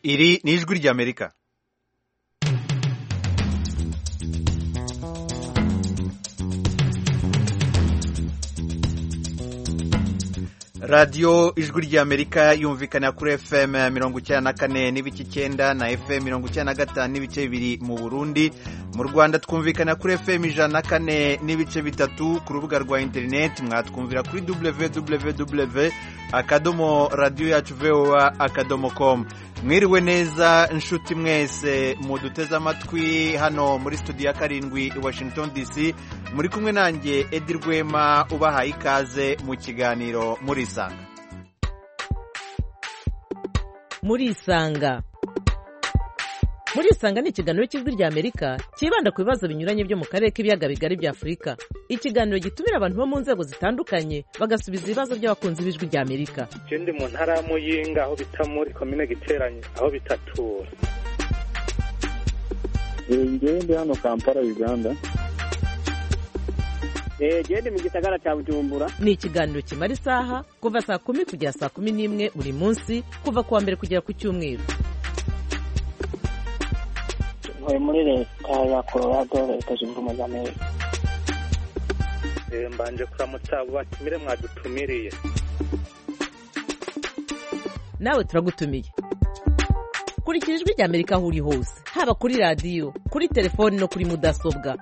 Iri ni ijwi ry'Amerika. Radio ijwi ry'Amerika yumvikana kuri FM 94 n'ibice 9 na FM 95 n'ibice 2 mu Burundi. Mu Rwanda twumvikana kuri FM 104 n'ibice 3 ku rubuga rwa internet. Mwatwumvira kuri www.radio-yacu.voa.com. Mwiriwe neza inshuti mwese muduteze amatwi hano muri studio ya 7 i Washington DC. Muri kumwe nanjye Edi Rwema ubahaye ikaze mu kiganiro Murisanga. Murisanga ni ikiganiro cy'ijwi ry'Amerika kibanda ku bibazo binyuranye byo mu karere k'ibiyaga bigari bya Afurika. Ikiganiro gitumira abantu bo mu nzego zitandukanye bagasubiza ibibazo by'abakunzi b'ijwi ry'Amerika. Je ndi mu ntara ya Muyinga aho bita muri commune Giteranye aho bitatura. Ndi hano Kampala Uganda. Gende mu gisagara cya Bujumbura. Ni ikiganiro kimara isaha kuva saa 10 kugera saa 11 buri munsi kuva kuwa mbere kugera ku cyumweru. Muri leta ya Colorado leta zunze ubumwe za Amerika. Mbanje kuramutsa batumire mwadutumiriye. Nawe turagutumiye. Kurikira ijwi ry'Amerika aho uri hose, haba kuri radio, kuri telefone no kuri mudasobwa.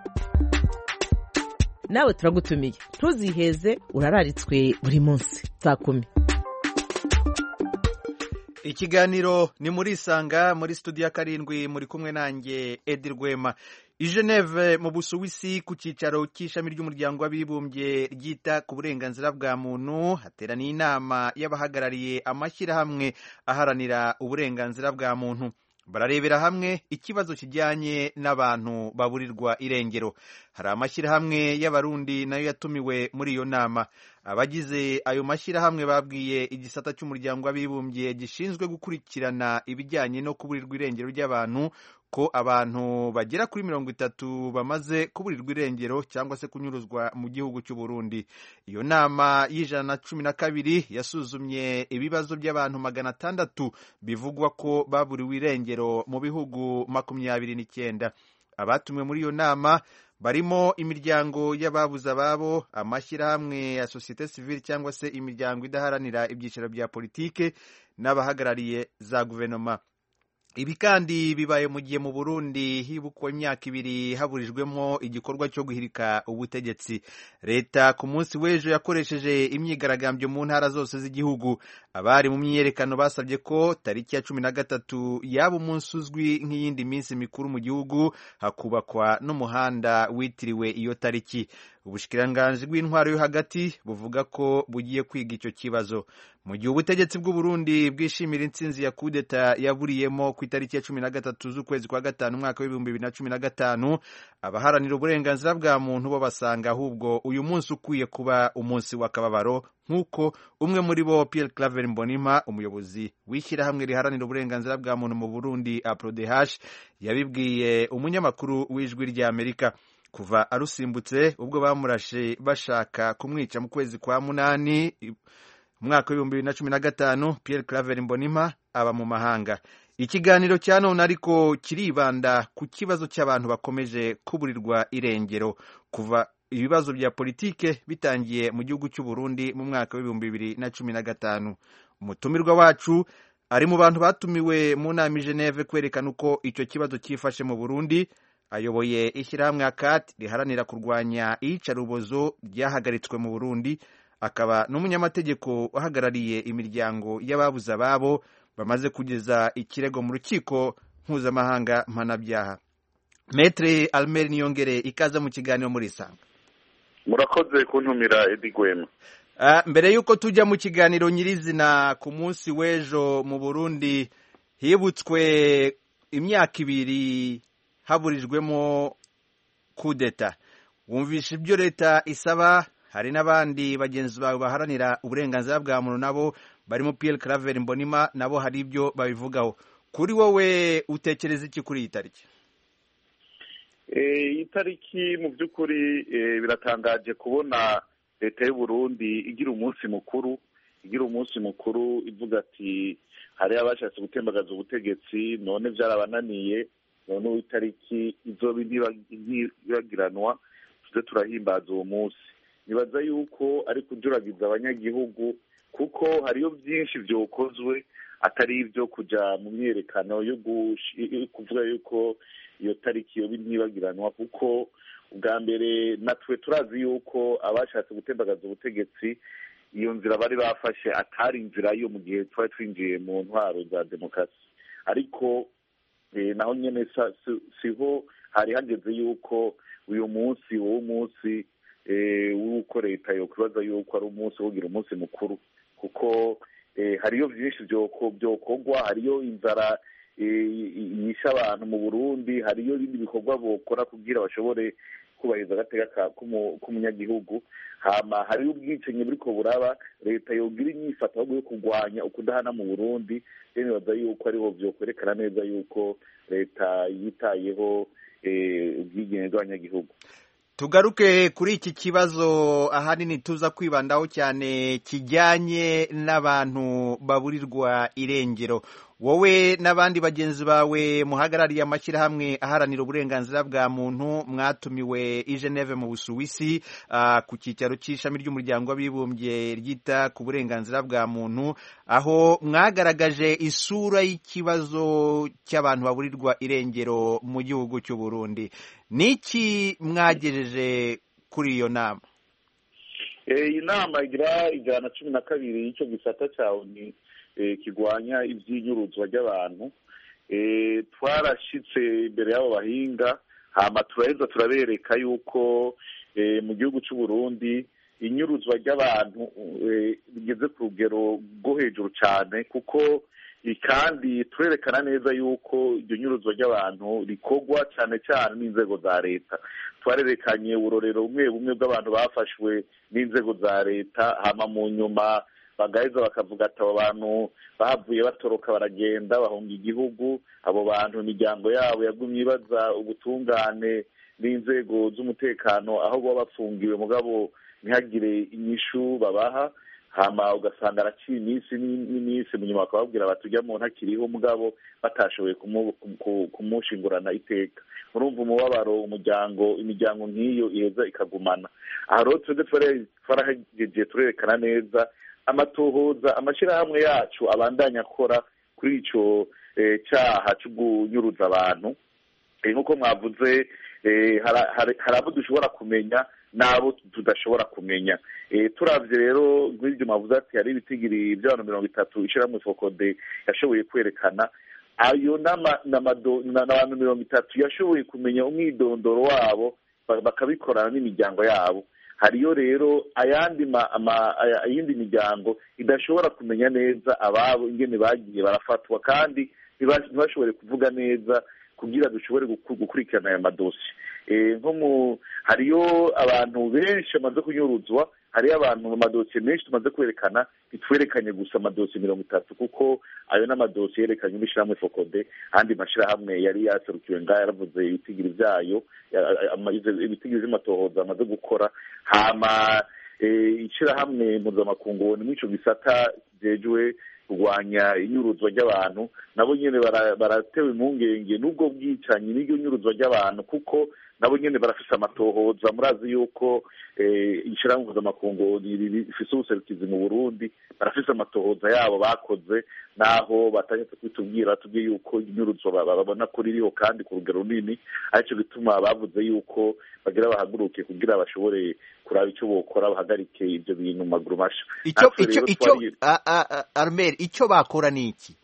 Nawe turagutumiye. Ntuziheze urararitswe buri munsi saa 10. Ikiganiro ni Murisanga muri studio ya 7 muri kumwe nanjye Edi Rwema. I Geneve mu Busuwisi ku cicaro cy'ishami ry'umuryango w'abibumbye ryita ku burenganzira bwa muntu hateraniye inama y'abahagarariye amashyirahamwe aharanira uburenganzira bwa muntu. Bararebera hamwe ikibazo kijyanye n'abantu baburirwa irengero. Hari amashyirahamwe y'abarundi nayo yatumiwe muri iyo nama. Abagize ayo mashyirahamwe babwiye igisata cy'umuryango w'abibumbye gishinzwe gukurikirana ibijyanye no kuburirwa irengero ry'abantu ko abantu bagera kuri 30 bamaze kuburirwa irengero cyangwa se kunyuruzwa mu gihugu cy'u Burundi. Iyo nama y'112 yasuzumye ibibazo by'abantu 600 bivugwa ko baburiwe irengero mu bihugu 29. Abatumwe muri iyo nama barimo imiryango y'ababuze ababo, amashyirahamwe ya societe civile cyangwa se imiryango idaharanira ibyiciro bya politike n'abahagarariye za guverinoma. Ibi kandi bibaye mu gihe mu Burundi hibukwa imyaka 2 haburijwemo igikorwa cyo guhirika ubutegetsi. Leta ku munsi w'ejo yakoresheje imyigaragambyo mu ntara zose z'igihugu. Abari mu myiyerekano basabye ko tariki ya 13 yaba umunsi uzwi nk'iyindi minsi mikuru mu gihugu, hakubakwa n'umuhanda witiriwe iyo tariki. Ubushikiranganji bw'intwaro yo hagati buvuga ko bugiye kwiga icyo kibazo. Mu gihe ubutegetsi bw'u Burundi bwishimira intsinzi ya kudeta yaburiyemo ku itariki ya 13 z'ukwezi kwa gatanu umwaka w'2015, abaharanira uburenganzira bwa muntu bo basanga ahubwo uyu munsi ukwiye kuba umunsi w'akababaro, nk'uko umwe muri bo Pierre Claver Mbonimpa, umuyobozi w'ishyirahamwe riharanira uburenganzira bwa muntu mu Burundi APRODH, yabibwiye umunyamakuru w'ijwi ry'Amerika. Kuva arusimbutse ubwo bamurashe bashaka kumwica mu kwezi kwa 8 umwaka w'2015, Pierre Claver Mbonimpa aba mu mahanga. Ikiganiro cya none ariko kiribanda ku kibazo cy'abantu bakomeje kuburirwa irengero kuva ibibazo bya politike bitangiye mu gihugu cy'u Burundi mu mwaka w'2015. Umutumirwa wacu ari mu bantu batumiwe mu nama i Geneve kwerekana uko icyo kibazo cyifashe mu Burundi. Ayoboye ishyirahamwe ACAT riharanira kurwanya iyicarubozo ryahagaritswe mu Burundi. Akaba n'umunyamategeko uhagarariye imiryango y'ababuze ababo bamaze kugeza ikirego mu rukiko mpuzamahanga mpanabyaha. Maître Almer Niyongere, ikaza mu kiganiro Murisanga. Murakoze kuntumira Edi Rwema. Mbere yuko tujya mu kiganiro nyirizina, ku munsi w'ejo mu Burundi hibutswe imyaka 2 haburijwemo kudeta. Wumvisha ibyo leta isaba? Hari n'abandi bagenzi bawe baharanira uburenganzira bwa muntu nabo barimo Pierre Claver Mbonimpa, nabo hari ibyo babivugaho. Kuri wowe utekereza iki kuri iyi tariki? Iyi tariki mu by'ukuri biratangaje kubona leta y'u Burundi igira umunsi mukuru igira umunsi mukuru ivuga ati hari abashatse gutembagaza ubutegetsi none byarabananiye, none itariki izoba ntibagiranwa tuze turahimbaza uwo munsi. Nibaza yuko ari kujuragiza abanyagihugu, kuko hariyo byinshi byokozwe atari ibyo kujya mu myerekano yo kuvuga yuko iyo tariki yoba ntibagiranwa, kuko ubwa mbere natwe turazi yuko abashatse gutembagaza ubutegetsi iyo nzira bari bafashe atari inzira yo mu gihe twari twinjiye mu ntwaro za demokarasi. Ariko naho nyine siho hari hageze yuko uyu munsi wowe umunsi w'uko leta yo kubaza yuko ari umunsi wogira umunsi mukuru, kuko hariyo byinshi byokorwa, hariyo inzara yisha abantu mu Burundi, hariyo ibindi bikorwa bokora kugira bashobore kubahiriza agateka k'umunyagihugu. Hama hariyo ubwicanyi buriko buraba, leta yogira inyifato yo kurwanya ukudahana mu Burundi. Nibaza yuko ariho vyokwerekana neza yuko leta yitayeho ubwigenge bw'abanyagihugu. Tugaruke kuri iki kibazo ahanini tuza kwibandaho cyane kijyanye n'abantu baburirwa irengero. Wowe n'abandi bagenzi bawe muhagarariye amashyirahamwe aharanira uburenganzira bwa muntu mwatumiwe i Geneve mu Busuwisi ku cyicaro cy'ishami ry'umuryango w'abibumbye ryita ku burenganzira bwa muntu, aho mwagaragaje isura y'ikibazo cy'abantu baburirwa irengero mu gihugu cy'u Burundi. Niki mwagejeje kuri iyo nama? Iyi nama igira 112 y'icyo gisata cyawo ni kigwanya iby'inyuruzwa ry'abantu. Twarashitse imbere y'abo bahinga, hama turaheza turabereka yuko mu gihugu cy'u Burundi inyuruzwa ry'abantu bigeze ku rugero rwo hejuru cyane, kuko kandi turerekana neza yuko iryo nyuruzwa ry'abantu rikorwa cyane cyane n'inzego za leta. Twarerekanye uburorero bumwe bw'abantu bafashwe n'inzego za leta, hama mu nyuma bagaheza bakavuga ati abo bantu bahavuye batoroka baragenda bahunga igihugu. Abo bantu imiryango yabo yagumye ibaza ubutungane n'inzego z'umutekano aho baba bafungiwe, mugabo ntihagire inyishu babaha. Hama ugasanga araciye iminsi n'iminsi, mu nyuma bakababwira bati ujya mu ntakiriho, mugabo batashoboye kumushingurana iteka. Murumva umubabaro imiryango nk'iyo iheza ikagumana. Aha rero twarahejeje turerekana neza amatohoza amashyirahamwe yacu abandanya akora kuri icyo cyaha cyo kunyuruza abantu. Nk'uko mwavuze, hari abo dushobora kumenya n'abo tudashobora kumenya. Turavye rero nk'ibyo mwavuze ati hari ibitigiri by'abantu 30 ishyirahamwe Fokode yashoboye kwerekana, ayo n'abantu 30 yashoboye kumenya umwidondoro wabo bakabikorana n'imiryango yabo. Hariyo rero ayindi miryango idashobora kumenya neza ababo ingene bagiye barafatwa, kandi ntibashobore kuvuga neza kugira dushobore gukurikirana aya madosi. Hariyo abantu benshi bamaze kunyuruzwa, hariyo abantu mu madosiye menshi tumaze kwerekana, bitwerekanye gusa amadosiye 30, kuko ayo n'amadosiye yerekanye n'ishyirahamwe Fokode. Andi mashyirahamwe yari yaserukiwe ngaho yaravuze ibitigiri byayo, ibitigiri by'amatohoza amaze gukora. Hama ishyirahamwe mpuzamakungu ni mw'ico gisata jejwe kurwanya inyuruzwa ry'abantu, nabo nyene baratewe impungenge n'ubwo bwicanyi n'iryo nyuruzwa ry'abantu, kuko nabo nyene barafise amatohoza. Murazi yuko ishyirahamwe mpuzamakungu rifise ubuserukizi mu Burundi, barafise amatohoza yabo bakoze, naho batageze kwitubwira tubwiye yuko inyuruzwa babona ko ririho kandi ku rugero runini. Aricyo bituma bavuze yuko bagira bahaguruke kugira bashobore kuraba icyo bokora, bahagarike ibyo bintu maguru masha. Armel, icyo bakora ni iki?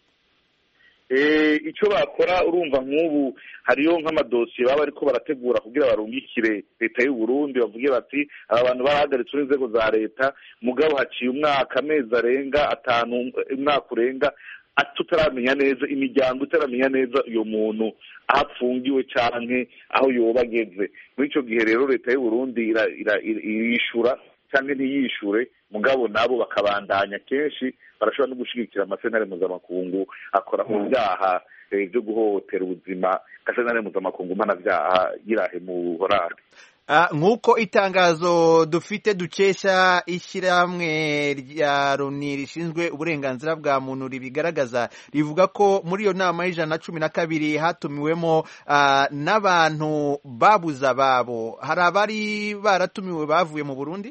Icyo bakora, urumva nk'ubu hariyo nk'amadosiye baba ariko barategura kugira barungikire leta y'u Burundi, bavuge bati aba bantu barahagaritswe n'inzego za leta, mugabo haciye umwaka, amezi arenga 5, umwaka urenga, tutaramenya neza, imiryango itaramenya neza uyo muntu aho apfungiwe canke aho yoba ageze. Muri ico gihe rero leta y'u Burundi irishura cyangwa ntiyishure, mugabo nabo bakabandanya. Kenshi barashobora no gushigikira amasentare mpuzamakungu akora mu byaha byo guhohotera ubuzima, amasentare mpuzamakungu mpanavyaha yirahe mu Buholandi. nk'uko itangazo dufite dukesha ishyirahamwe rya Loni rishinzwe uburenganzira bwa muntu ribigaragaza, rivuga ko muri iyo nama y'112 hatumiwemo n'abantu babuze ababo. Hari abari baratumiwe bavuye mu Burundi?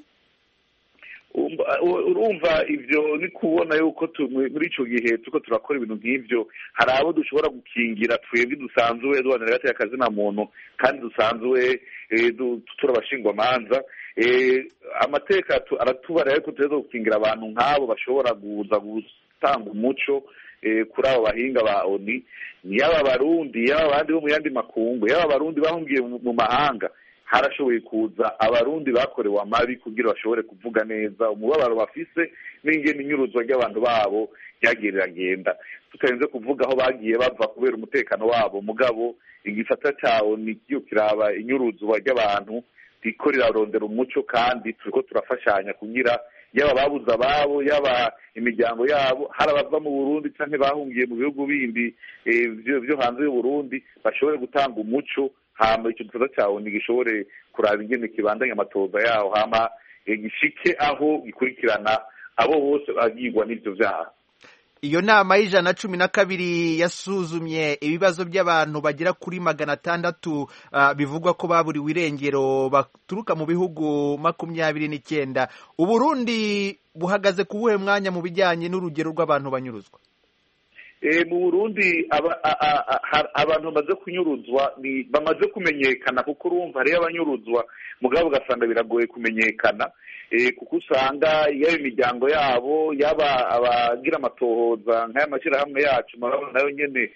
Urumva ivyo ni kubona yuko muri ico gihe tuko turakora ibintu nk'ivyo, hari abo dushobora gukingira twebwe dusanzwe duhanira hagati y'akazi na muntu kandi dusanzwe turabashingwa manza. Amateka aratubara yuko tuzo gukingira abantu nk'abo bashobora kuza gutanga umuco kuri abo bahinga ba ONU, yaba Barundi yaba abandi bo mu yandi makungu, yaba Barundi bahungiye mu mahanga. Harashoboye kuza abarundi bakorewe amabi kugira bashobore kuvuga neza umubabaro bafise n'ingene inyuruzwa ry'abantu babo ryageragenda, tutarenze kuvuga aho bagiye bava kubera umutekano wabo. Mugabo igisata cyawo ni cyo kiraba inyuruzwa ry'abantu riko rirarondera umuco, kandi turiko turafashanya kugira yaba babuza ababo yaba imiryango yabo hari abava mu Burundi canke bahungiye mu bihugu bindi byo hanze y'u Burundi bashobore gutanga umuco, hama icyo gikorwa cyawo ntigishobore kuraba ingene kibandanya amatoza yaho, hama gishike aho gikurikirana abo bose bagirwa n'ivyo vyaha. Iyo nama y'112 yasuzumye ibibazo by'abantu bagera kuri 600 bivugwa ko baburiwe irengero baturuka mu bihugu 29. Uburundi buhagaze ku buhe mwanya mu bijyanye n'urugero rw'abantu banyuruzwa? Mu Burundi abantu bamaze kunyuruzwa bamaze kumenyekana, kuko urumva hariyo abanyuruzwa mugabo ugasanga biragoye kumenyekana, kuko usanga yaba imiryango yabo yaba abagira amatohoza nk'aya mashyirahamwe yacu murabona nayo nyene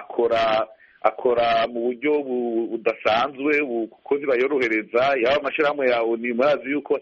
akora mu buryo budasanzwe kuko ntibayorohereza, yaba amashyirahamwe yawe ni murazi yuko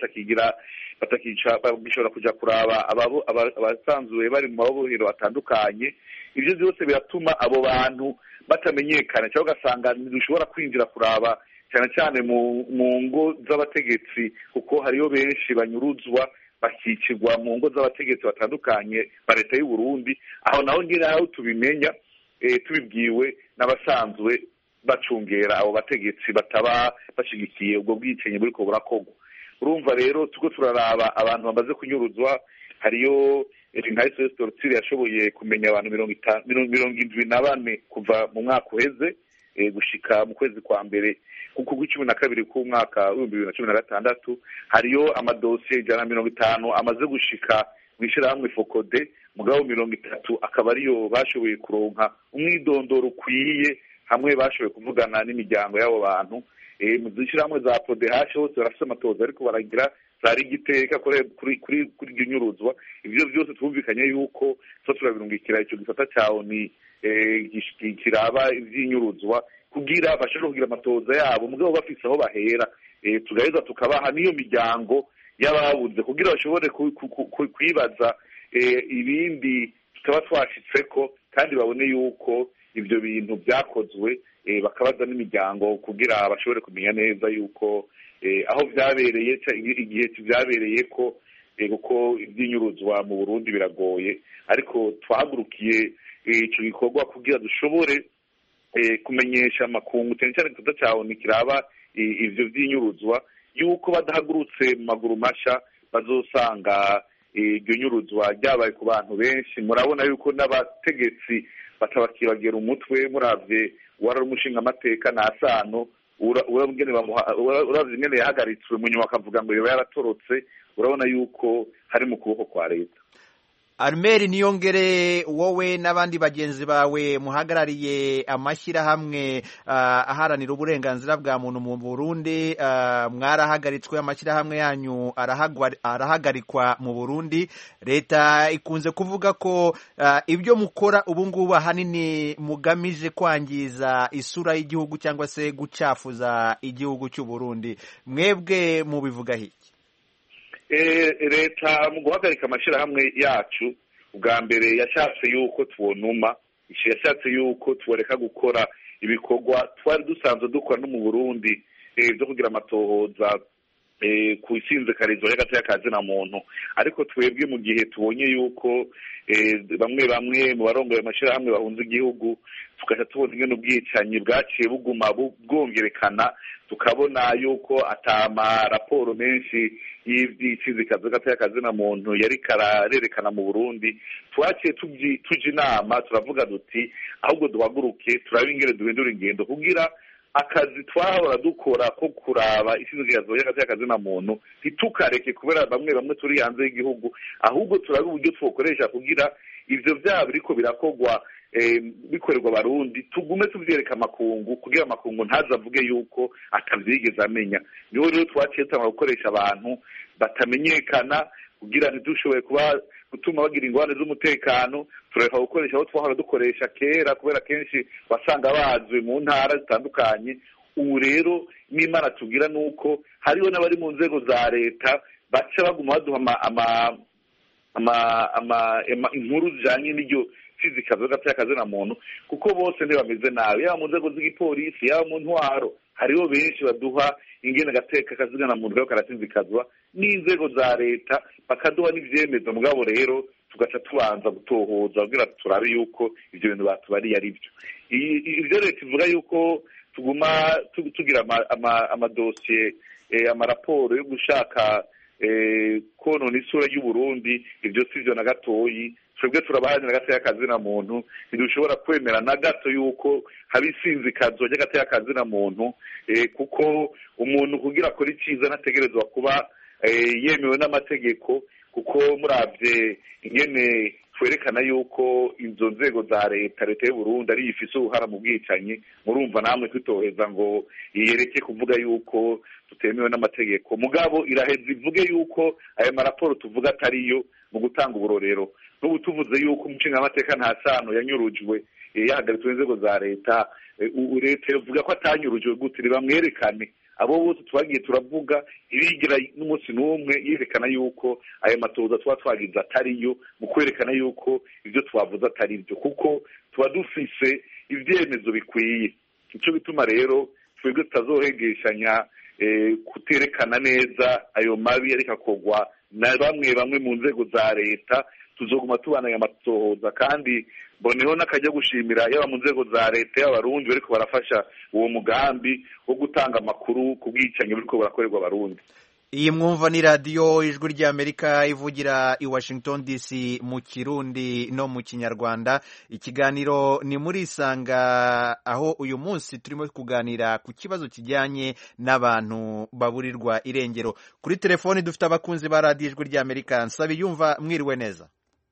bashobora kuja kuraba abasanzwe bari mu mabohero atandukanye. Ibyo byose biratuma abo bantu batamenyekana, cyangwa ugasanga ntidushobora kwinjira kuraba cyane cyane mu ngo z'abategetsi, kuko hariyo benshi banyuruzwa bakicirwa mu ngo z'abategetsi batandukanye ba leta y'u Burundi. Aho naho nyine aho tubimenya tubibwiwe n'abasanzwe bacungera abo bategetsi bataba bashigikiye ubwo bwicanyi buriko burakorwa. Urumva rero tuko turaraba abantu bamaze kunyuruzwa, hariyo nka SOS Torture yashoboye kumenya abantu 74 kuva mu mwaka uheze gushika mu kwezi kwa mbere kuko ku12 k'umwaka wa 2016. Hariyo amadosiye 150 amaze gushika mwishirahamwe Fokode, mugabo 30 akaba ariyo bashoboye kuronka umwidondoro ukwiye, hamwe bashoboye kuvugana n'imiryango y'abo bantu. Mu zishirahamwe za PODH hose barafite amatoza ariko baragira zari igiteka kuri nyuruzwa. Ivyo byose twumvikanye yuko turabirungikira icyo gisata cyawo ni kiraba ivy'inyuruzwa kugira bashobore kugira amatoza yabo, mugabo bafise aho bahera, tugaheza tukabaha niyo miryango y'ababuze kugira bashobore kwibaza ibindi tukaba twashitseko, kandi babone yuko ivyo bintu byakozwe, bakabaza n'imiryango kugira bashobore kumenya neza yuko aho byabereye igihe byabereye ko kuko iby'inyuruzwa mu Burundi biragoye, ariko twahagurukiye icyo gikorwa kugira dushobore kumenyesha amakungu cyane cyane ikibazo cyawo nikiraba ivyo by'inyuruzwa yuko badahagurutse mu maguru masha bazosanga iryo nyuruzwa ryabaye ku bantu benshi. Murabona yuko n'abategetsi batabakibagera umutwe, muravye wari umushinga amateka na Asano uravye ingene yahagaritswe mu nyuma akavuga ngo yoba yaratorotse, urabona yuko hari mu kuboko kwa leta. Armel Niyongere, wowe n'abandi bagenzi bawe muhagarariye amashyirahamwe aharanira uburenganzira bwa muntu mu Burundi, mwarahagaritswe, amashyirahamwe yanyu arahagarikwa mu Burundi. Leta ikunze kuvuga ko ibyo mukora ubu ngubu ahanini mugamije kwangiza isura y'igihugu cyangwa se gucafuza igihugu cy'u Burundi. Mwebwe mubivuga iki? Leta mu guhagarika amashyirahamwe yacu ubwa mbere yashatse yuko tubonuma, yashatse yuko tubareka gukora ibikorwa twari dusanzwe dukora no mu Burundi byo kugira amatohoza ku isinzikarizo y'agateka ka zina muntu. Ariko twebwe mu gihe tubonye yuko bamwe bamwe mu barongoye amashirahamwe bahunze igihugu, tugaca tubona ingene ubwicanyi bwaciye buguma bwongerekana, tukabona yuko atama raporo menshi y'ivy'icizikazo y'agateka ka zina muntu yari kararerekana mu Burundi, twaciye tuja inama turavuga duti ahubwo duhaguruke turabe ingene duhindura ingendo kugira akazi twahora dukora ko kuraba isizikazo y'agateka ka zina muntu ntitukareke kubera bamwe bamwe turi hanze y'igihugu, ahubwo turabe uburyo twokoresha kugira ivyo vyaba biriko birakogwa bikorerwa Barundi tugume tuvyereka amakungu kugira amakungu ntazavuge yuko atavyigeze amenya. Niho rero twaciye tama gukoresha abantu batamenyekana kugira ntidushoboye gutuma bagira ingorane z'umutekano, tureka gukoresha aho twahora dukoresha kera kubera kenshi wasanga bazwe mu ntara zitandukanye. Ubu rero n'Imana tugira nuko hariho n'abari mu nzego za leta baca baguma baduha inkuru zijanye n'iryo fizikazo y'agateka ka zina muntu, kuko bose ntibameze nabi, yaba mu nzego z'igipolisi yaba mu ntwaro. Hariho benshi baduha ingene agateka ka zina muntu kako karasizikazwa n'inzego za leta, bakaduha n'ivyemezo. Mugabo rero tugaca tubanza gutohoza kugira turabe yuko ivyo bintu batubariye ari byo. Ivyo leta ivuga yuko tuguma tugira amadosiye amaraporo yo gushaka konona isura y'Uburundi, ivyo sivyo na gatoyi. Twebwe turabaharanira agateka ka zina muntu, ntidushobora kwemera na gato yuko haba isinzikazo ry'agateka ka zina muntu, kuko umuntu kugira akora iciza ntategerezwa kuba yemewe n'amategeko, kuko muravye ingene twerekana yuko izo nzego za leta y'u Burundi ari ifise uruhara mu bwicanyi, murumva namwe twitoheza ngo yereke kuvuga yuko tutemewe n'amategeko. Mugabo iraheza ivuge yuko aya maraporo tuvuga atariyo mu gutanga uburorero. N'ubu tuvuze yuko umushingamateka nta sano yanyurujwe yahagaritswe inzego za leta, leta ivuga ko atanyurujwe gute, bamwerekane. Abo bose twagiye turavuga irigira n'umunsi n'umwe yerekana yuko aya matoza tuba twagize atariyo, mu kwerekana yuko ibyo twavuze atari byo, kuko tuba dufise ivyemezo bikwiye. Ico bituma rero twebwe tutazohegeshanya kuterekana neza ayo mabi ariko akogwa na bamwe mu nzego za leta. Tuzoguma tubanaye amatohoza, kandi boneho n'akajya gushimira yaba mu nzego za leta y'Abarundi bariko barafasha uwo mugambi wo gutanga amakuru ku bwicanyi buriko burakorerwa Abarundi. Iyi mwumva ni radiyo Ijwi ry'Amerika ivugira i Washington DC mu Kirundi no mu Kinyarwanda. Ikiganiro ni muri Isanga, aho uyu munsi turimo kuganira ku kibazo kijyanye n'abantu baburirwa irengero. Kuri telefoni dufite abakunzi ba radiyo Ijwi ry'Amerika. Nsabiyumva, mwiriwe neza?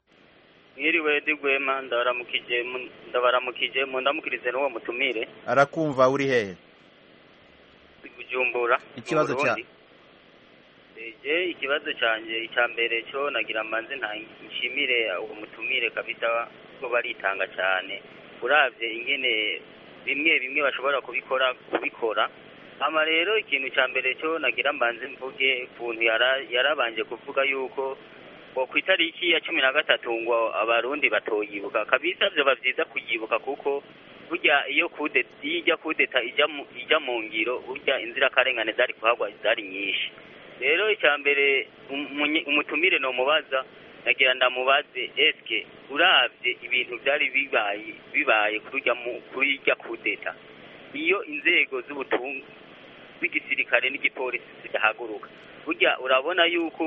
Mwiriwe Digwema, ndabaramukije mundamukirize n'uwo mutumire. Arakumva, uri hehe? Bujumbura. Ikibazo cyawe? Ikibazo cyanjye icya mbere cyo nagira manze nshimire uwo mutumire kabisa ko baritanga cyane, uravye ingene bimwe bashobora kubikora. Ama rero ikintu cya mbere cyo nagira manze mvuge kuntu yarabanje kuvuga yuko ku itariki ya 13 ngo Abarundi batoyibuka kabisa. Byo bavyiza kuyibuka kuko burya iyo kudeta ijya mu ngiro, burya inzira karengane zari kuhagwa zari nyinshi. Rero icya mbere umutumire no mubaza, nagira ndamubaze eske uravye ibintu byari bibaye kurya kudeta, iyo inzego z'ubutunzi bw'igisirikare n'igipolisi zidahaguruka, burya urabona yuko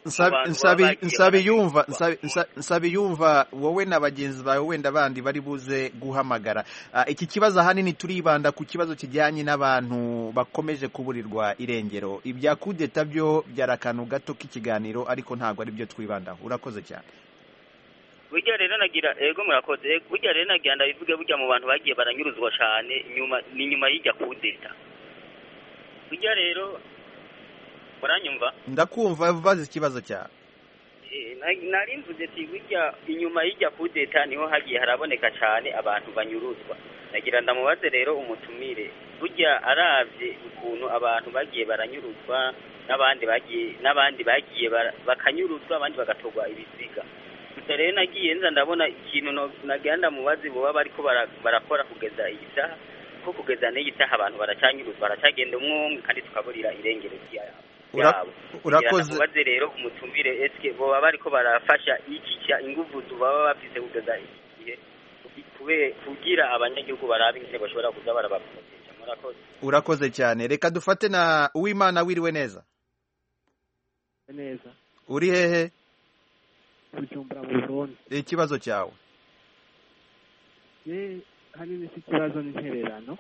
Nsabiyumva wowe na bagenzi bawe wenda bandi bari buze guhamagara. Iki kibazo ahanini turibanda ku kibazo kijyanye n'abantu bakomeje kuburirwa irengero. Ibya kudeta byo byarakantu gato k'ikiganiro, ariko ntabwo ari byo twibandaho. Urakoze cyane. Burya rero nagira murakoze. Burya rero nagira ndabivuge, burya mu bantu bagiye baranyuruzwa cyane nyuma y'ijya kudeta. Burya rero uranyumva? Ndakumva, bazi ikibazo cyawe. Nari mvuze ati burya inyuma y'ijya kudeta niho hagiye haraboneka cyane abantu banyuruzwa. Nagira ndamubaze rero umutumire, burya aravye ukuntu abantu bagiye baranyuruzwa n'abandi bagiye bakanyuruzwa, abandi bagatogwa ibiziga. Gusa rero nagiye nza ndabona ikintu nagira ndamubaze boba bariko barakora kugeza iyi saha, ko kugeza n'iyi saha abantu baracanyuruzwa, baracagenda umwe kandi tukaburira irengero ryabo. yabo. Urakoze. Kubaze rero umutumire eske boba bariko barafasha ikica inguvu baba bafise kugeza igihe kugira abanyagihugu barabe ingene bashobora kuza barabaproteja. Murakoze. Urakoze cyane. Reka dufate na Uwimana, wiriwe neza. Neza. Uri hehe? Bujumbura mu Burundi. Ikibazo cyawe. Hanini si ikibazo n'intererano.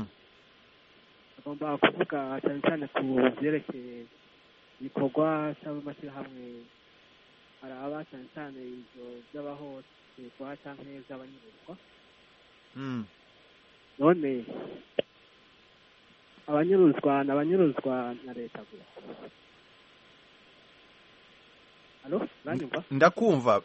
Agomba kuvuga cyane cyane ku byerekeye ibikorwa cy'amashyirahamwe araba cyane cyane ibyo by'abahohoterwa cyangwa iby'abanyuruzwa. None abanyuruzwa na leta gusa. Halo, uranyumva? Ndakumva.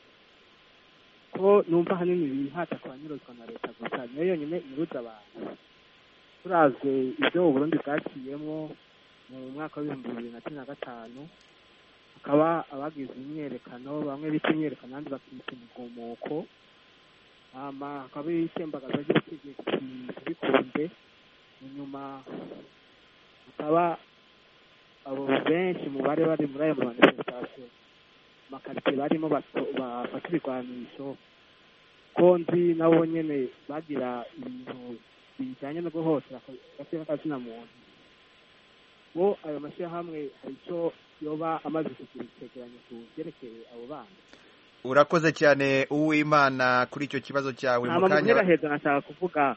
Ko numva hanini bihata kubanyuruzwa na leta gusa niyo yonyine inyuruza abantu. Turazwe ibyo Burundi bwaciyemo mu mwaka wa 2015 akaba abagize imyerekano bamwe bita imyerekano abandi bakita imigumuko akaba itembagaza ry'ubutegetsi bikunze inyuma akaba abo benshi mu bari muri ayo manifestation makarite barimo bafata ibigwanisho ko nzi nabo nyene bagira ibintu bijyanye no guhotera akazina muntu bo ayo mashyirahamwe hari icyo yoba amaze kugira icyegeranyo ku byerekeye abo bana. Urakoze cyane Uwimana kuri icyo kibazo cyawe. Mu kanya heza nashaka kuvuga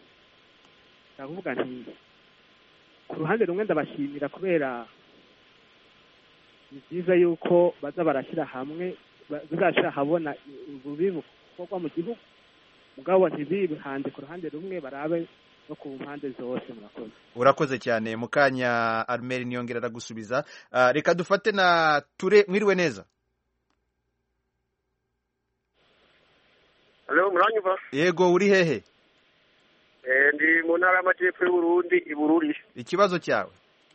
nti ku ruhande rumwe ndabashimira kubera ni byiza yuko baza barashyira hamwe bazashyira habona ububi bukorwa mu gihugu mugabo ntibihanze ku ruhande rumwe barabe no ku mpande zose. Murakoze. Urakoze cyane. mu kanya Armel Niyongera aragusubiza. Reka dufate na Ture, mwiriwe neza. Hello, muranyumva? Yego, uri hehe? Ndi mu ntara y'Amajyepfo y'u Burundi, i Bururi. Ikibazo cyawe?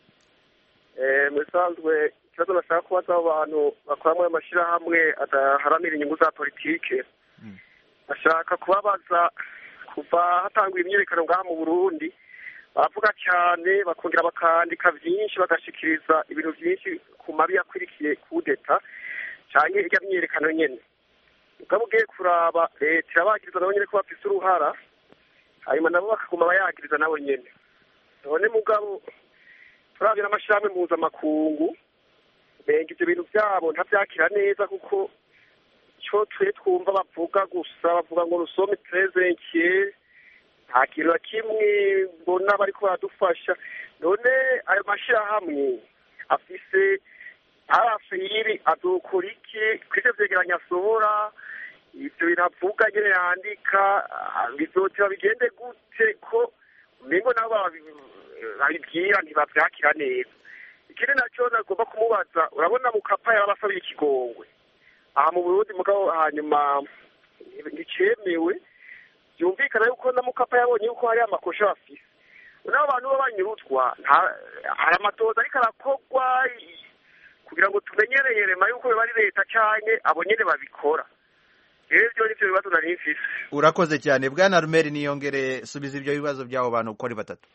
Musanzwe ikibazo nashaka kubaza abantu bakora mu mashyirahamwe adaharanira inyungu za politike. Bashaka kubabaza kuva hatangwa imyiyerekano ngaha mu Burundi baravuga cyane bakongera bakandika byinshi bagashikiriza ibintu byinshi ku mabi yakwirikiye kudeta cyane irya myiyerekano nyene. Mugabo ugiye kuraba leta irabagiriza nabo nyene ko bafise uruhara hanyuma nabo bakaguma bayagiriza nabo nyene. None mugabo turabira amashyirahamwe mpuzamakungu benga ibyo bintu byabo ntabyakira neza kuko cyo twumva bavuga gusa bavuga ngo rusome trezenkiye nta kintu na kimwe mbona bariko baradufasha. None ayo mashyirahamwe afise arafiri adukora iki kw'ivyo vyegeranya asohora ivyo bintu avuga nyene yandika bizoteba bigende gute ko umengo nabo babibwira ntibavyakira neza. Ikindi naco nagomba kumubaza urabona Mukapa yarabasabye ikigongwe aha mu Burundi mugabo hanyuma nticemewe byumvikana yuko na Mukapa yabonye yuko hari amakosha bafise nabo abantu b'abanyurutwa hari amatoza ariko arakogwa kugira ngo tumenyereyerema yuko bari leta cyane abo nyene babikora. Rero nivyo bibazo nari mfise. Urakoze cyane. Bwana Armel Niyongere, subiza ibyo bibazo by'abo bantu uko ari batatu.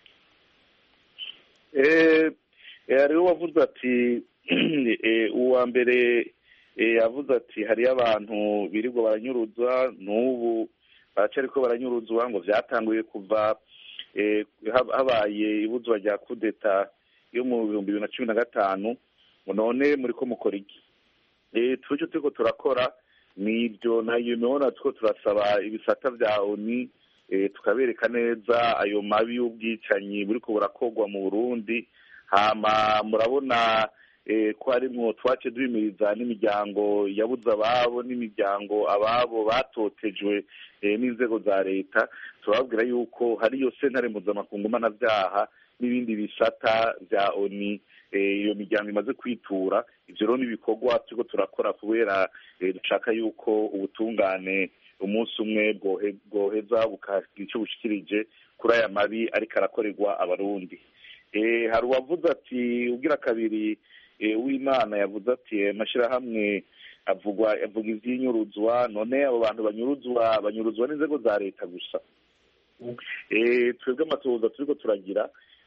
Hariho wavuze ati uwa mbere yavuze ati hariyo abantu birirwa baranyuruzwa n'ubu baracariko baranyuruzwa ngo vyatanguye kuva habaye ibuzwa rya kudeta yo mu 2015 none muriko mukora iki? Tuco turiko turakora nibyo nayo none tuko turasaba ibisata vya ONU tukabereka neza ayo mabi y'ubwicanyi buriko burakogwa mu Burundi. Hama murabona ko harimwo twace duhimiriza n'imiryango yabuze ababo n'imiryango ababo batotejwe n'inzego za leta. Turababwira yuko hariyo sentare mpuzamakungu mpanavyaha n'ibindi bisata vya ONU iyo miryango imaze kwitura. Ivyo rero n'ibikorwa turiko turakora kubera dushaka yuko ubutungane umunsi umwe bwoheza bukagira ico bushikirije kuri aya mabi ariko arakorerwa abarundi. Hari uwavuze ati ugira kabiri w'Imana yavuze ati amashirahamwe avuga ivy'inyuruzwa. None abo bantu banyuruzwa n'inzego za leta gusa. Twebwe amatohoza turiko turagira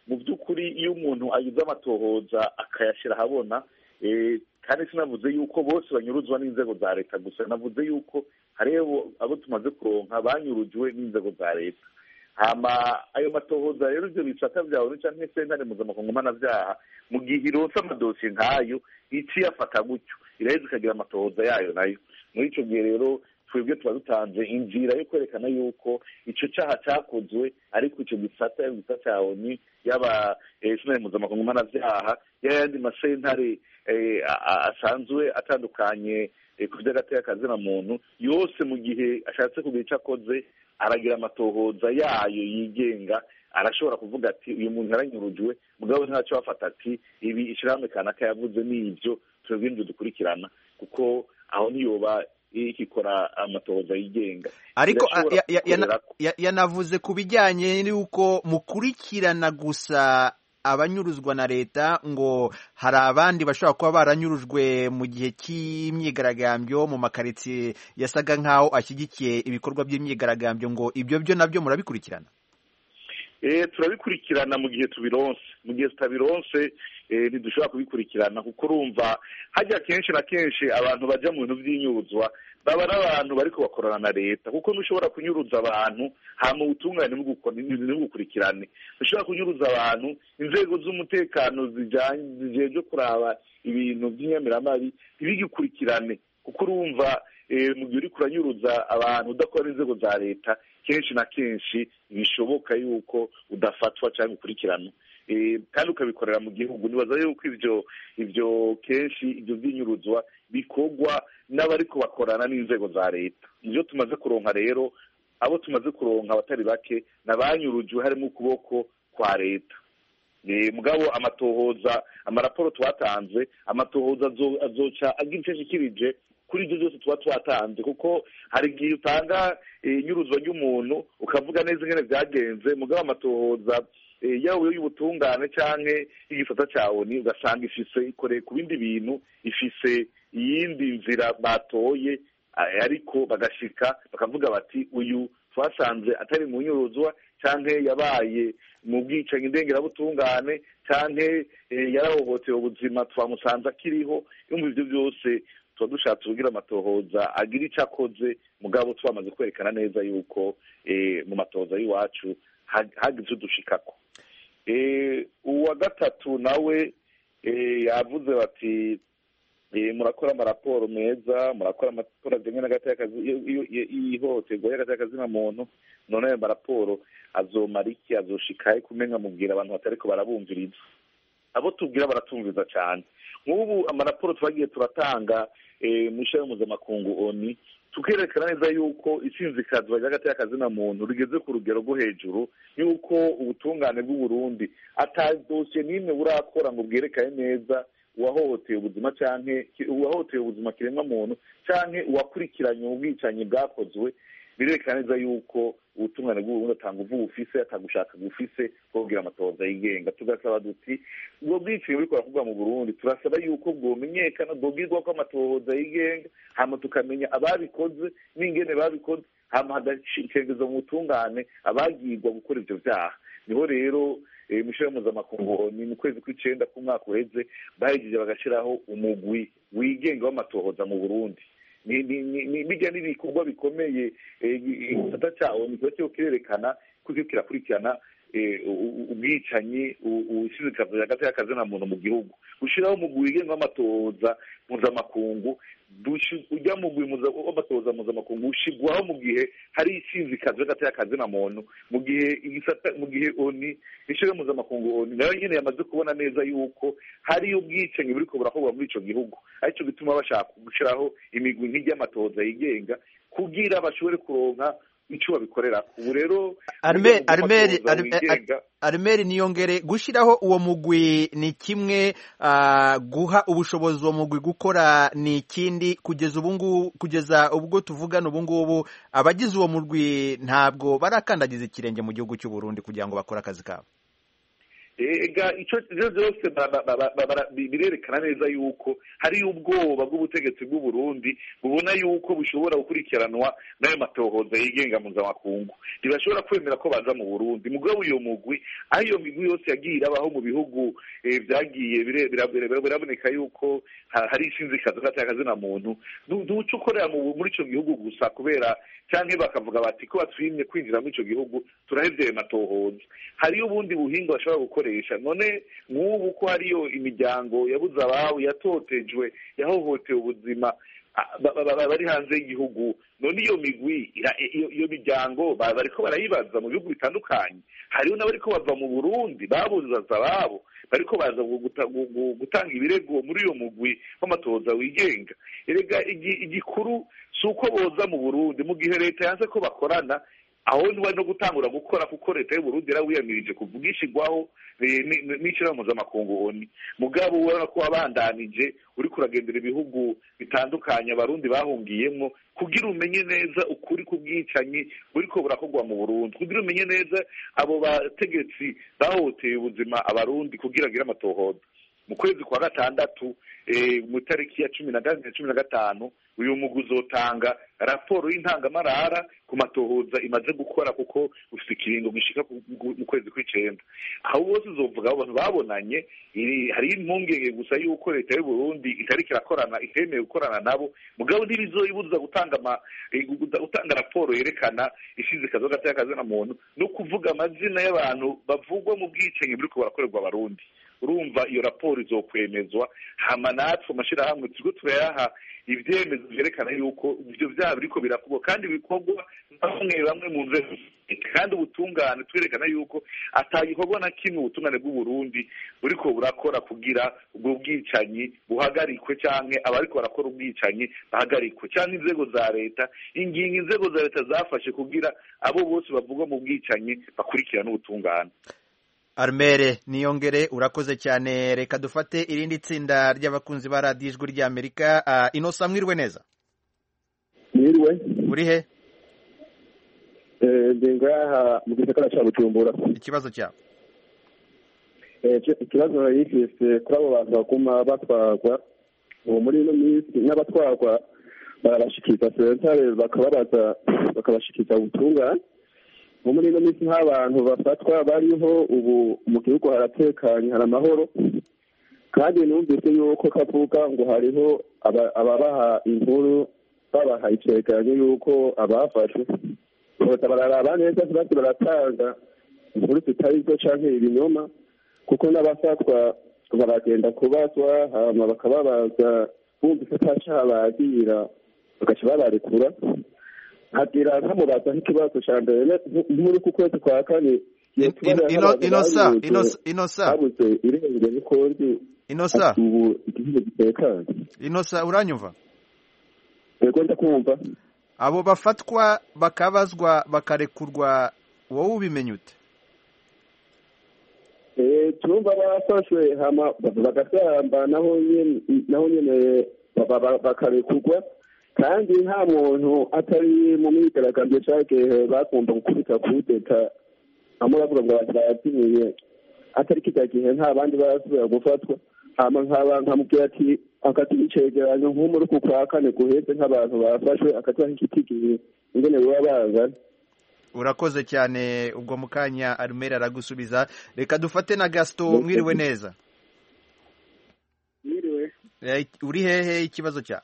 mu by'ukuri iyo umuntu agize amatohoza akayashyira ahabona, kandi sinavuze yuko bose banyuruzwa n'inzego za leta gusa, navuze yuko hariho abo tumaze kuronka banyurujwe n'inzego za leta. hama ayo matohoza rero ibyo bisata byawe cyangwa sentare mpuzamakungu mpanabyaha mu gihe ironsa amadosiye nk'ayo ici yafata gutyo iraheza ikagira amatohoza yayo nayo. Muri icyo gihe rero twebwe tuba dutanze inzira yo kwerekana yuko icyo cyaha cyakozwe, ariko icyo gisata cyawe ni yaba sentare mpuzamakungu mpanabyaha y'ayandi masentare asanzwe atandukanye ku by'agateka muntu yose, mu gihe ashatse kugira icyo akoze aragira amatohoza yayo yigenga, arashobora kuvuga ati uyu muntu yaranyurujwe, mugabo ntacyo bafata ati ibi ishyirahamwe kanaka yavuze n'ibyo twebwe nibyo dukurikirana, kuko aho niyoba ikikora amatohoza yigenga. Ariko yanavuze ku bijyanye n'uko mukurikirana gusa abanyuruzwa na leta, ngo hari abandi bashobora kuba baranyurujwe mu gihe cy'imyigaragambyo mu makaritsiye yasaga nk'aho ashyigikiye ibikorwa by'imyigaragambyo, ngo ibyo byo nabyo murabikurikirana? Turabikurikirana mu gihe tubironse. Mu gihe tutabironse ntidushobora kubikurikirana, kuko urumva hajya kenshi na kenshi abantu bajya mu bintu by'inyuruzwa baba ari abantu bariko bakorana na leta, kuko ntushobora kunyuruza abantu hama ubutungane ntibugukurikirane. Ntushobora kunyuruza abantu inzego z'umutekano zijejwe kuraba ibintu by'inyamiramabi ntibigukurikirane, kuko urumva mu gihe uri kuranyuruza abantu udakora inzego za leta, kenshi na kenshi bishoboka yuko udafatwa cyangwa ukurikirana, kandi ukabikorera mu gihugu. Nibaza yuko ibyo kenshi ibyo by'inyuruzwa bikorwa n'abariko bakorana n'inzego za leta. Ibyo tumaze kuronka rero, abo tumaze kuronka abatari bake n'abanyurujwe harimo ukuboko kwa leta. Mugabo amatohoza, amaraporo twatanze, amatohoza azoca agira icyo ashikirije kuri ibyo byose tuba twatanze, kuko hari igihe utanga inyuruzwa ry'umuntu ukavuga neza ingene byagenze, mugabo amatohoza yawe y'ubutungane canke igisata cawe ni ugasanga ifise ikoreye ku bindi bintu, ifise iyindi nzira batoye, ariko bagashika bakavuga bati uyu twasanze atari mu nyuruzwa canke yabaye mu bwicanyi ndengerabutungane canke yarahohoteye ubuzima twamusanze akiriho. Ibyo byose tuba dushatse kugira amatohoza agira icyo akoze, mugabo twamaze kwerekana neza yuko mu matohoza y'iwacu hagize udushikako. Uwa gatatu nawe yavuze bati murakora amaraporo meza, murakora amaraporo ajyanye n'agateka y'ihohoterwa y'agateka muntu, none ayo maraporo azomara iki, azoshikaye kumenya mubwira abantu batariko barabumviriza? Abo tubwira baratumviriza cyane. Nk'ubu amaraporo twagiye turatanga mu ishami mpuzamakungu ONU, tukerekana neza yuko isinzikazwa ry'agateka muntu rigeze ku rugero rwo hejuru, yuko ubutungane bw'Uburundi ata dosiye n'imwe burakora ngo bwerekane neza uwahohoteye ubuzima canke uwahohoteye ubuzima kiremwa muntu canke uwakurikiranye ubwicanyi bwakozwe. Birerekana neza yuko ubutungane bw'Uburundi atanga uvu bufise, atagushaka bufise kugira amatohoza yigenga. Tugasaba duti ubwo bwicanyi buriko buravugwa mu Burundi, turasaba yuko bwomenyekana, bwobwirwa ko amatohoza yigenga, hama tukamenya ababikoze n'ingene babikoze, hama hagashikengezwa mu butungane abagirwa gukora ivyo vyaha. Niho rero mw'ishirahamwe mpuzamakungu ni mu kwezi kw'icenda k'umwaka uheze bahejeje bagashiraho umugwi wigenga w'amatohoza mu Burundi. Bijya n'ibikorwa bikomeye igisata cyawo nikiba cyo kirerekana ko kirakurikirana ubwicanyi, ubushizikazo y'agateka muntu mu gihugu. Gushiraho umugwi wigenga w'amatohoza mpuzamakungu, ujya mu mugwi w'amatohoza mpuzamakungu ushigwaho mu gihe hari isinzikazo y'agateka muntu, mu gihe ONU ishirahamwe mpuzamakungu ONU nayo nyene yamaze kubona neza yuko hari ubwicanyi buriko burakorwa muri ico gihugu, aricyo bituma bashaka gushiraho imigwi nk'ijy'amatohoza yigenga kugira bashobore kuronka icyo babikorera. Ubu rero Armeri niyongere, gushiraho uwo mugwi ni kimwe, guha ubushobozi uwo mugwi gukora ni ikindi. Kugeza ubwo tuvugana ubu ngubu abagize uwo mugwi ntabwo barakandagiza ikirenge mu gihugu cy'u Burundi kugira ngo bakore akazi kabo. ivyo vyose birerekana neza yuko hari ubwoba bw'ubutegetsi bw'uburundi bubona yuko bushobora gukurikiranwa n'ayo matohoza yigenga mpuzamakungu. ntibashobora kwemera ko baza mu burundi. mugabo uyo mugwi aho iyo migwi yose yagiye irabaho mu bihugu vyagiye biraboneka yuko hari ishinzikazo k'akazina muntu ntuca ukorera muri ico gihugu gusa kubera canke bakavuga bati ko batwimye kwinjira muri ico gihugu turahevye matohoza. hariyo ubundi buhinga bashobora gukoresha. none nk'ubu ko hariyo imiryango yabuze ababo, yatotejwe, yahohotewe ubuzima bari hanze y'igihugu, none iyo migwi iyo miryango bariko barayibaza mu bihugu bitandukanye. hariho n'abariko bava mu Burundi babuze ababo bariko baza gutanga ibirego muri iyo mugwi w'amatohoza wigenga. erega igikuru si uko boza mu Burundi mu gihe leta yanze ko bakorana, aho niwe no gutangura gukora, kuko leta y'u Burundi yarawiyamirije kuvugishirwaho n'ishirahamwe mpuzamakungu ONU. mugabo ubona ko wabandanije uri kuragendera ibihugu bitandukanye abarundi bahungiyemwo kugira umenye neza ukuri k'ubwicanyi buriko burakorwa mu Burundi, kugira umenye neza abo bategetsi bahoteye ubuzima abarundi kugira agire amatohoza. mu kwezi kwa gatandatu mu tariki ya 14-15 uyu mugwi uzotanga raporo y'intangamarara ku matohoza imaze gukora, kuko ufite ikiringo gishika mu kwezi kw'icenda. aho bose uzovuga abo bantu babonanye. hari impungenge gusa yuko leta y'u Burundi itariko irakorana, itemeye gukorana nabo, mugabo ntibizoyibuza gutanga raporo yerekana ishizikazo k'akazina muntu no kuvuga amazina y'abantu bavugwa mu bwicanyi buriko barakorerwa abarundi. urumva iyo raporo izokwemezwa, hama natwe amashirahamwe turiko turayaha ivyemezo vyerekana yuko ivyo vyaha biriko birakorwa kandi bikorwa bamwe mu nzego, kandi ubutungane twerekana yuko atagikorwa na kimwe ubutungane bw'uburundi buriko burakora kugira ubwo bwicanyi buhagarikwe, canke abariko barakora ubwicanyi bahagarikwe, canke inzego za leta inzego za leta zafashe kugira abo bose bavugwa mu bwicanyi bakurikirana ubutungane. Armere Niyongere, urakoze cyane. reka dufate irindi tsinda ry'abakunzi ba radiyo ijwi ry'Amerika. Inosa, mwiriwe neza? Mwiriwe. uri he? ndi ngaha mu gisagara ca Bujumbura. ikibazo cyawe? ikibazo narifise kuri abo bantu baguma batwarwa ubu muri ino minsi, n'abatwarwa barabashikiza sentare bakababaza bakabashikiza ubutungane. muri ino minsi nk'abantu bafatwa bariho ubu mu gihugu haratekanye, hari amahoro, kandi numvise yuko kavuga ngo hariho ababaha inkuru babaha icegeranyo yuko abafashwe bose bararaba neza bose baratanga inkuru zitari zo canke ibinyoma, kuko n'abafatwa baragenda kubazwa hama bakababaza bumvise atacaha bagira bagaca babarekura. hagira nkamubaza nk'ikibazo ca mbere nk'uri ku kwezi kwa kane Inosa habuze irengero n'ikondi ubu igihugu gitekanye. Inosa, uranyumva? yego ndakumva. abo bafatwa bakabazwa bakarekurwa, wowe ubimenya ute? turumva bafashwe hama bagasamba naho nyene bakarekurwa, kandi nta muntu atari mu myigaragambyo cagihe bakunda gukubita kudeta amwe bavuga ngo bazimiye, atari kirya gihe nta bandi barasubira gufatwa. hama nkamubwira ati akatiha icegeranyo nk'umuri ku kwa kane guheze nk'abantu bafashwe, akatiha nk'ikitigihe ingene biba bangana. urakoze cyane. ubwo mu kanya Armere aragusubiza. reka dufate na Gaston. mwiriwe neza? mwiriwe. uri hehe? ikibazo cyawe?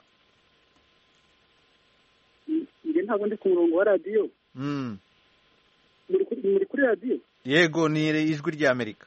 ntabwo ndi ku murongo wa radiyo. muri kuri radiyo? yego, ni ijwi ry'Amerika.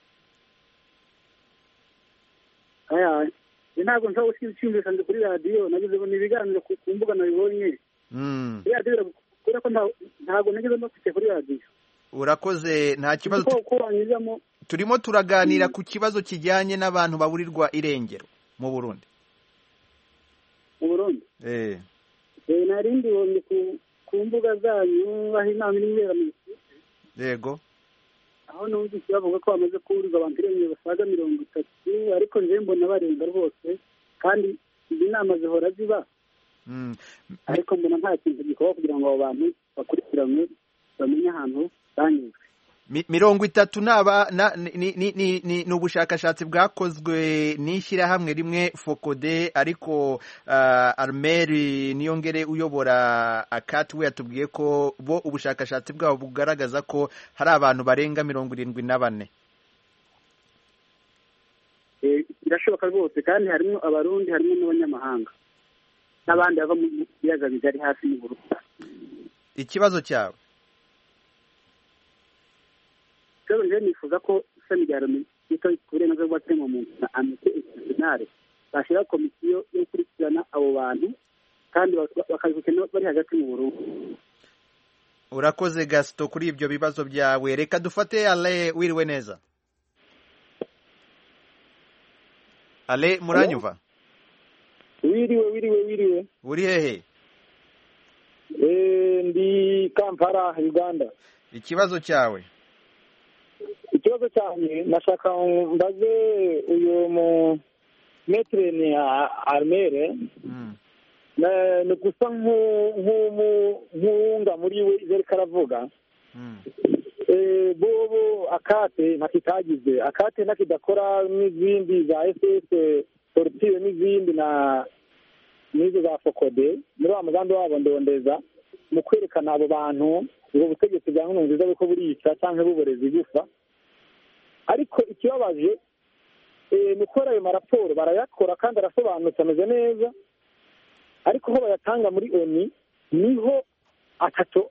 ntabwo nshobora gushimishwa ndi kuri radiyo, nagize ni ibiganiro ku mbuga nabibonye. radiyo kubera ko ntabwo nageze mbafite kuri radiyo. urakoze, nta kibazo. turimo turaganira ku kibazo kijyanye n'abantu baburirwa irengero mu Burundi. mu Burundi? narindi bonye ku mbuga zanyu aho inama iri ibera mu Gisirikare. yego. aho numvise bavuga ko bamaze kuburirwa abantu irengero basaga 30, ariko nje mbona barenga rwose, kandi izi nama zihora ziba. ariko mbona nta kintu gikorwa kugira ngo abo bantu bakurikiranwe bamenye ahantu banyuzwe. 30 ni ubushakashatsi bwakozwe n'ishyirahamwe rimwe Focode, ariko Armel Niyongere uyobora akati we yatubwiye ko bo ubushakashatsi bwabo bugaragaza ko hari abantu barenga 74. Birashoboka rwose, kandi harimo abarundi, harimo n'abanyamahanga n'abandi bava mu biyaga bigari hafi y'Uburundi. Ikibazo cyawe rero nifuza ko ishami rya Loni ryita ku burenganzira bw'ikiremwamuntu na Amnesty International bashyiraho komisiyo yo gukurikirana abo bantu kandi bakabikurikiranira bari hagati mu Burundi. Urakoze Gaston kuri ibyo bibazo byawe. Reka dufate Ale, wiriwe neza. Ale, muranyumva? Wiriwe. Uri hehe? Ndi Kampala, Uganda. Ikibazo cyawe? Ikibazo cyane nashaka mbaze uyu mu metre ni Armel ni gusa nk'unga muri we ivyo karavuga bobo akate nakitagize akate nakidakora n'izindi za SS Tortire n'izindi na nizo za Focode muri wa mugambi wabo ndondeza mu kwerekana abo bantu ubwo butegetsi bwa Nkurunziza biko burica canke buboreza igufa. Ariko ikibabaje mukora ayo maraporo barayakora kandi arasobanutse ameze neza, ariko ho bayatanga muri ONU niho atato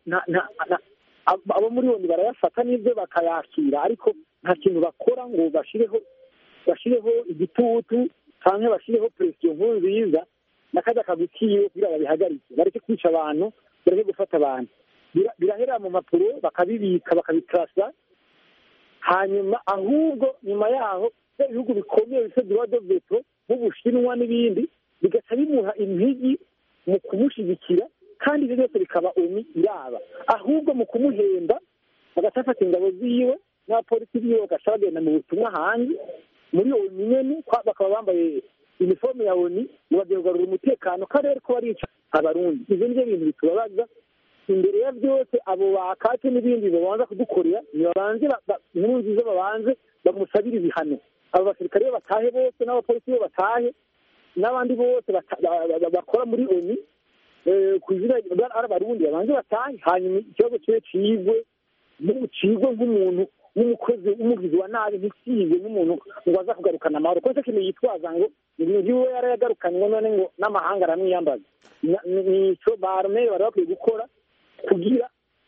abo muri ONU barayafata n'ibyo bakayakira, ariko nta kintu bakora ngo bashireho igitutu canke bashireho presiyo nziza nakaza kagukiye kugira babihagarike, bareke kwica abantu, bareke gufata abantu. Birahera mu mapuro bakabibika bakabitrasa, hanyuma ahubwo nyuma yaho ibihugu bikomeye bise droit de veto nk'Ubushinwa n'ibindi bigaca bimuha impigi mu kumushyigikira, kandi ibyo byose bikaba ONU iraba, ahubwo mu kumuhemba bagafata ingabo ziwe n'abapolisi biwe bagaca bagenda mu butumwa hanze muri ONU nyene, bakaba bambaye uniforme ya ONU bagiye kugarura umutekano kandi ariko barica abarundi. Ivyo nivyo bintu bitubabaza. Imbere ya byose abo bakate n'ibindi babanza kudukorera nibabanze Nkurunziza babanze bamusabira ibihano, abo basirikare batahe bose n'abapolisi bo batahe n'abandi bose bakora muri ONU kuzira abarundi babanze batahe, hanyuma ikibazo cyo cigwe nk'umuntu n'umukozi w'umugizi wa nabi, ntikigwe nk'umuntu ngo aza kugarukana amahoro, kuko kintu yitwaza ngo niwe yarayagarukanywe none ngo n'amahanga aramwiyambaza. Nico Armel bari bakwiye gukora kugira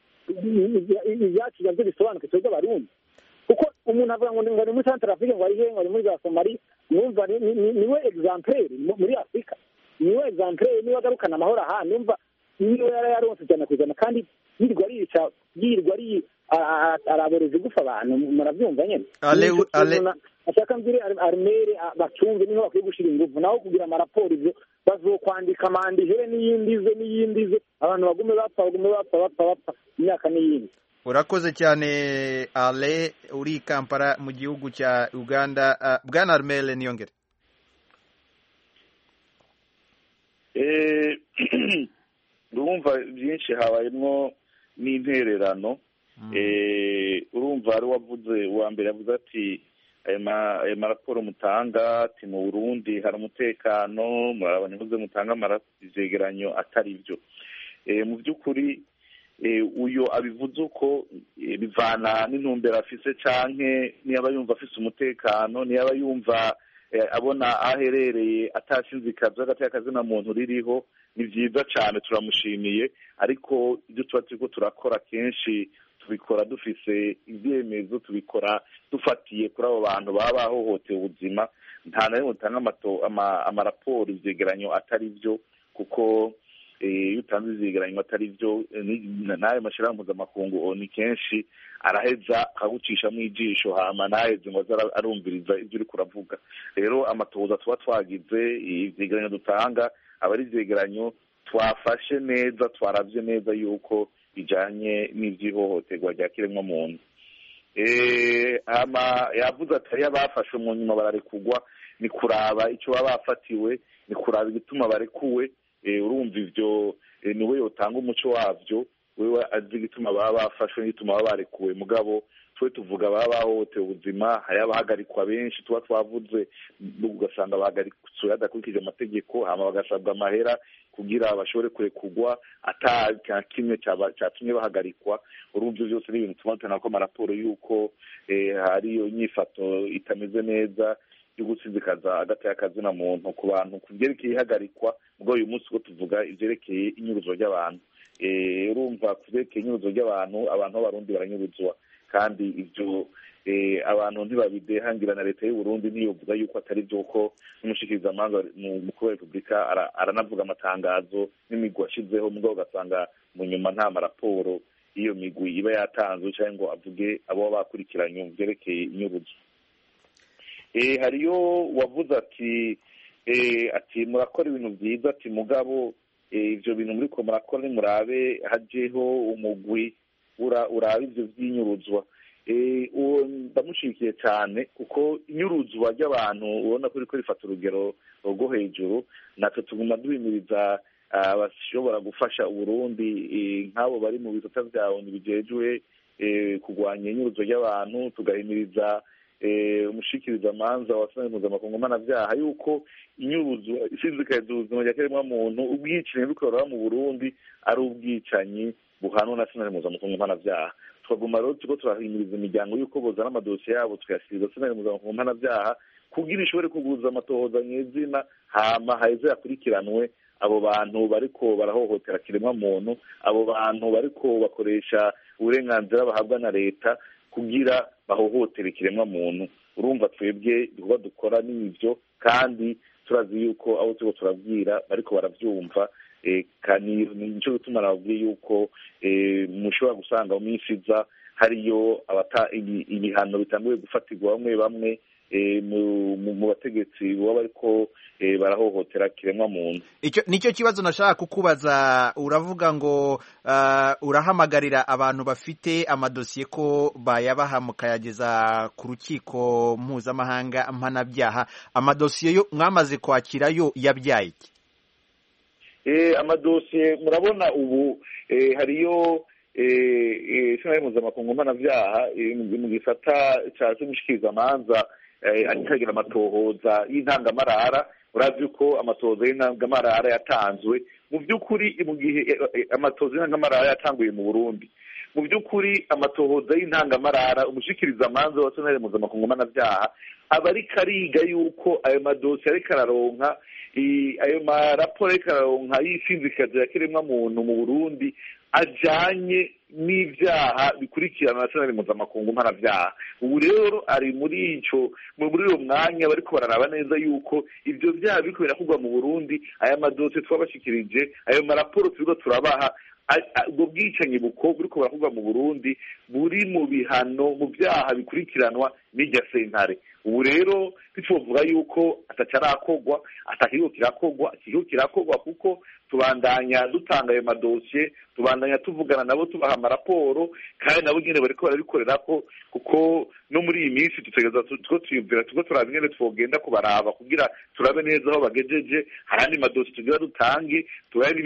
ibyacu byo bisobanuke twebwe abarundi, kuko umuntu avuga ngo ni muri Central Afrique ngo ari he ngo ari muri za Somalia, numva niwe exemplaire muri Afrika, niwe exemplaire niwe agarukana amahoro aha, numva niwe yararonse ijana kujana kandi yirirwa ari araboreza gufa abantu, murabyumva nyene. Ashaka mbire Armel bacyumve niho bakwiye gushira ingufu, naho kugira amaraporo ivyo bazokwandika mandihere n'iyindize abantu bagume bapfa imyaka n'iyindi. Urakoze cyane Ale, uri Kampala mu gihugu cya Uganda. Bwana Armel Niyongere. Urumva byinshi habayemo n'intererano. Urumva ari wavuze uwa mbere yavuze ati ayo maraporo mutanga ati mu Burundi hari umutekano, murabona muze mutanga ivyegeranyo atari byo. Mu by'ukuri uyo abivuze uko bivana n'intumbero afise, canke niyaba yumva afise umutekano, niyaba yumva abona aherereye atashinzikaza hagati y'akazina muntu ririho, ni vyiza cane, turamushimiye. Ariko ibyo tuba turiko turakora kenshi tubikora dufise ibyemezo, tubikora dufatiye kuri abo bantu baba bahohoteye ubuzima. Nta na rimwe utanga amaraporo ivyegeranyo atari byo, kuko iyo utanze ivyegeranyo atari byo n'ayo mashirahamwe mpuzamakungu ONU kenshi araheza akagucishamwo ijisho, hama ntaheze ngo aze arumviriza ibyo uriko uravuga. Rero amatohoza tuba twagize, ivyegeranyo dutanga aba ari ivyegeranyo twafashe neza, twaravye neza yuko bijanye n'ivy'ihohoterwa rya kiremwamuntu. Yavuze ati hariya bafashwe mu nyuma bararekugwa, ni kuraba icyo baba bafatiwe, ni kuraba igituma barekuwe. Urumva ivyo niwe yotanga umuco wavyo, wewe azi igituma baba bafashwe n'igituma baba barekuwe. Mugabo twe tuvuga baba bahohotewe ubuzima, hari abahagarikwa benshi tuba twavuze ugasanga bahagaritswe hadakurikije amategeko, hama bagasabwa amahera kugira bashobore kurekurwa ata kimwe cyatumye bahagarikwa. Urumva byose ni ibintu tubona ko amaraporo y'uko hari iyo nyifato itameze neza yo gutsindikaza hagati y'akazina muntu ku bantu ku byerekeye ihagarikwa. Ubwo uyu munsi ko tuvuga ibyerekeye inyuruzo ry'abantu, urumva ku byerekeye inyuruzo ry'abantu, abantu b'abarundi baranyuruzwa, kandi ibyo abantu ntibabidehangira na leta y'u Burundi ntiyovuga yuko atari byo, ko n'umushikirizamanza mukuru wa Repubulika aranavuga amatangazo n'imigwi ashizeho, mugabo ugasanga mu nyuma nta maraporo iyo migwi iba yatanzwe cyangwa ngo avuge abo bakurikiranye mu byerekeye inyuruzo. Hariyo wavuze ati murakora ibintu byiza, ati mugabo ibyo bintu muri ko murakora nimurabe hajeho umugwi uraba ibyo by'inyuruzwa. Ndamushigikiye cyane kuko inyuruzwa ry'abantu ubona ko riko rifata urugero rwo hejuru, natwe tuguma duhimiriza abashobora gufasha Uburundi nk'abo bari mu bisata byawo ntibijejwe kurwanya inyuruzwa ry'abantu, tugahimiriza umushikirizamanza wa sentare mpuzamakungu mpanabyaha yuko inyuruzwa isizikariza ubuzima bwa kiremwamuntu, ubwicanyi bukorera mu Burundi ari ubwicanyi buhanwa na sentare mpuzamakungu mpanabyaha. Twaguma rero turiko turahimiriza imiryango yuko bozana amadosiye yabo tukayashyikiriza sentare mpuzamakungu mpanabyaha kugira ishobore kuguza amatohoza nyezina, hama haheze hakurikiranwe abo bantu bariko barahohotera kiremwamuntu, abo bantu bariko bakoresha uburenganzira bahabwa na leta kugira bahohotere ikiremwamuntu. Urumva twebwe ibikorwa dukora n'ibyo, kandi turazi yuko abo turiko turabwira bariko baravyumva, kandi nico gituma nababwiye yuko mushobora gusanga mu minsi iza hariyo ibihano bitanguye gufatirwa bamwe bamwe mu bategetsi baba bariko barahohotera kiremwamuntu. Nicyo kibazo nashaka kukubaza. Uravuga ngo urahamagarira abantu bafite amadosiye ko bayabaha mukayageza ku rukiko mpuzamahanga mpanabyaha. Amadosiye yo mwamaze kwakira yo yabyaye iki? Amadosiye murabona ubu hariyo sentare mpuzamakungu mpanabyaha mu gisata cya cy'umushikirizamanza akagira amatohoza y'intangamarara. Urazi ko amatohoza y'intangamarara yatanzwe mu by'ukuri mu gihe amatohoza y'intangamarara yatanguye mu Burundi. Mu by'ukuri amatohoza y'intangamarara umushikirizamanza wa sentare mpuzamakungu mpanabyaha aba ariko ariga yuko ayo madosiye ariko araronka ayo maraporo ariko araronka y'isinzikazi ya kiremwamuntu mu Burundi ajanye n'ibyaha bikurikirana na sentare mpuzamakungu mpanabyaha. Ubu rero ari muri uwo mwanya bariko bararaba neza yuko ivyo byaha biriko birakorwa mu Burundi, aya madosiye twabashikirije, ayo maraporo turiko turabaha, ubwo bwicanyi buriko barakorwa mu Burundi buri mu bihano mu byaha bikurikiranwa n'irya sentare. Ubu rero twovuga yuko atacarakorwa, atakiriho kirakorwa kuko tubandanya dutanga ayo madosiye, tubandanya tuvugana nabo tubaha amaraporo, kandi nabo nyene bariko barabikorerako, kuko no muri iyi minsi tutegeza tuko turaba ingene twogenda kubaraba kugira turabe neza aho bagejeje. Harandi madosiye tugira dutange, turabe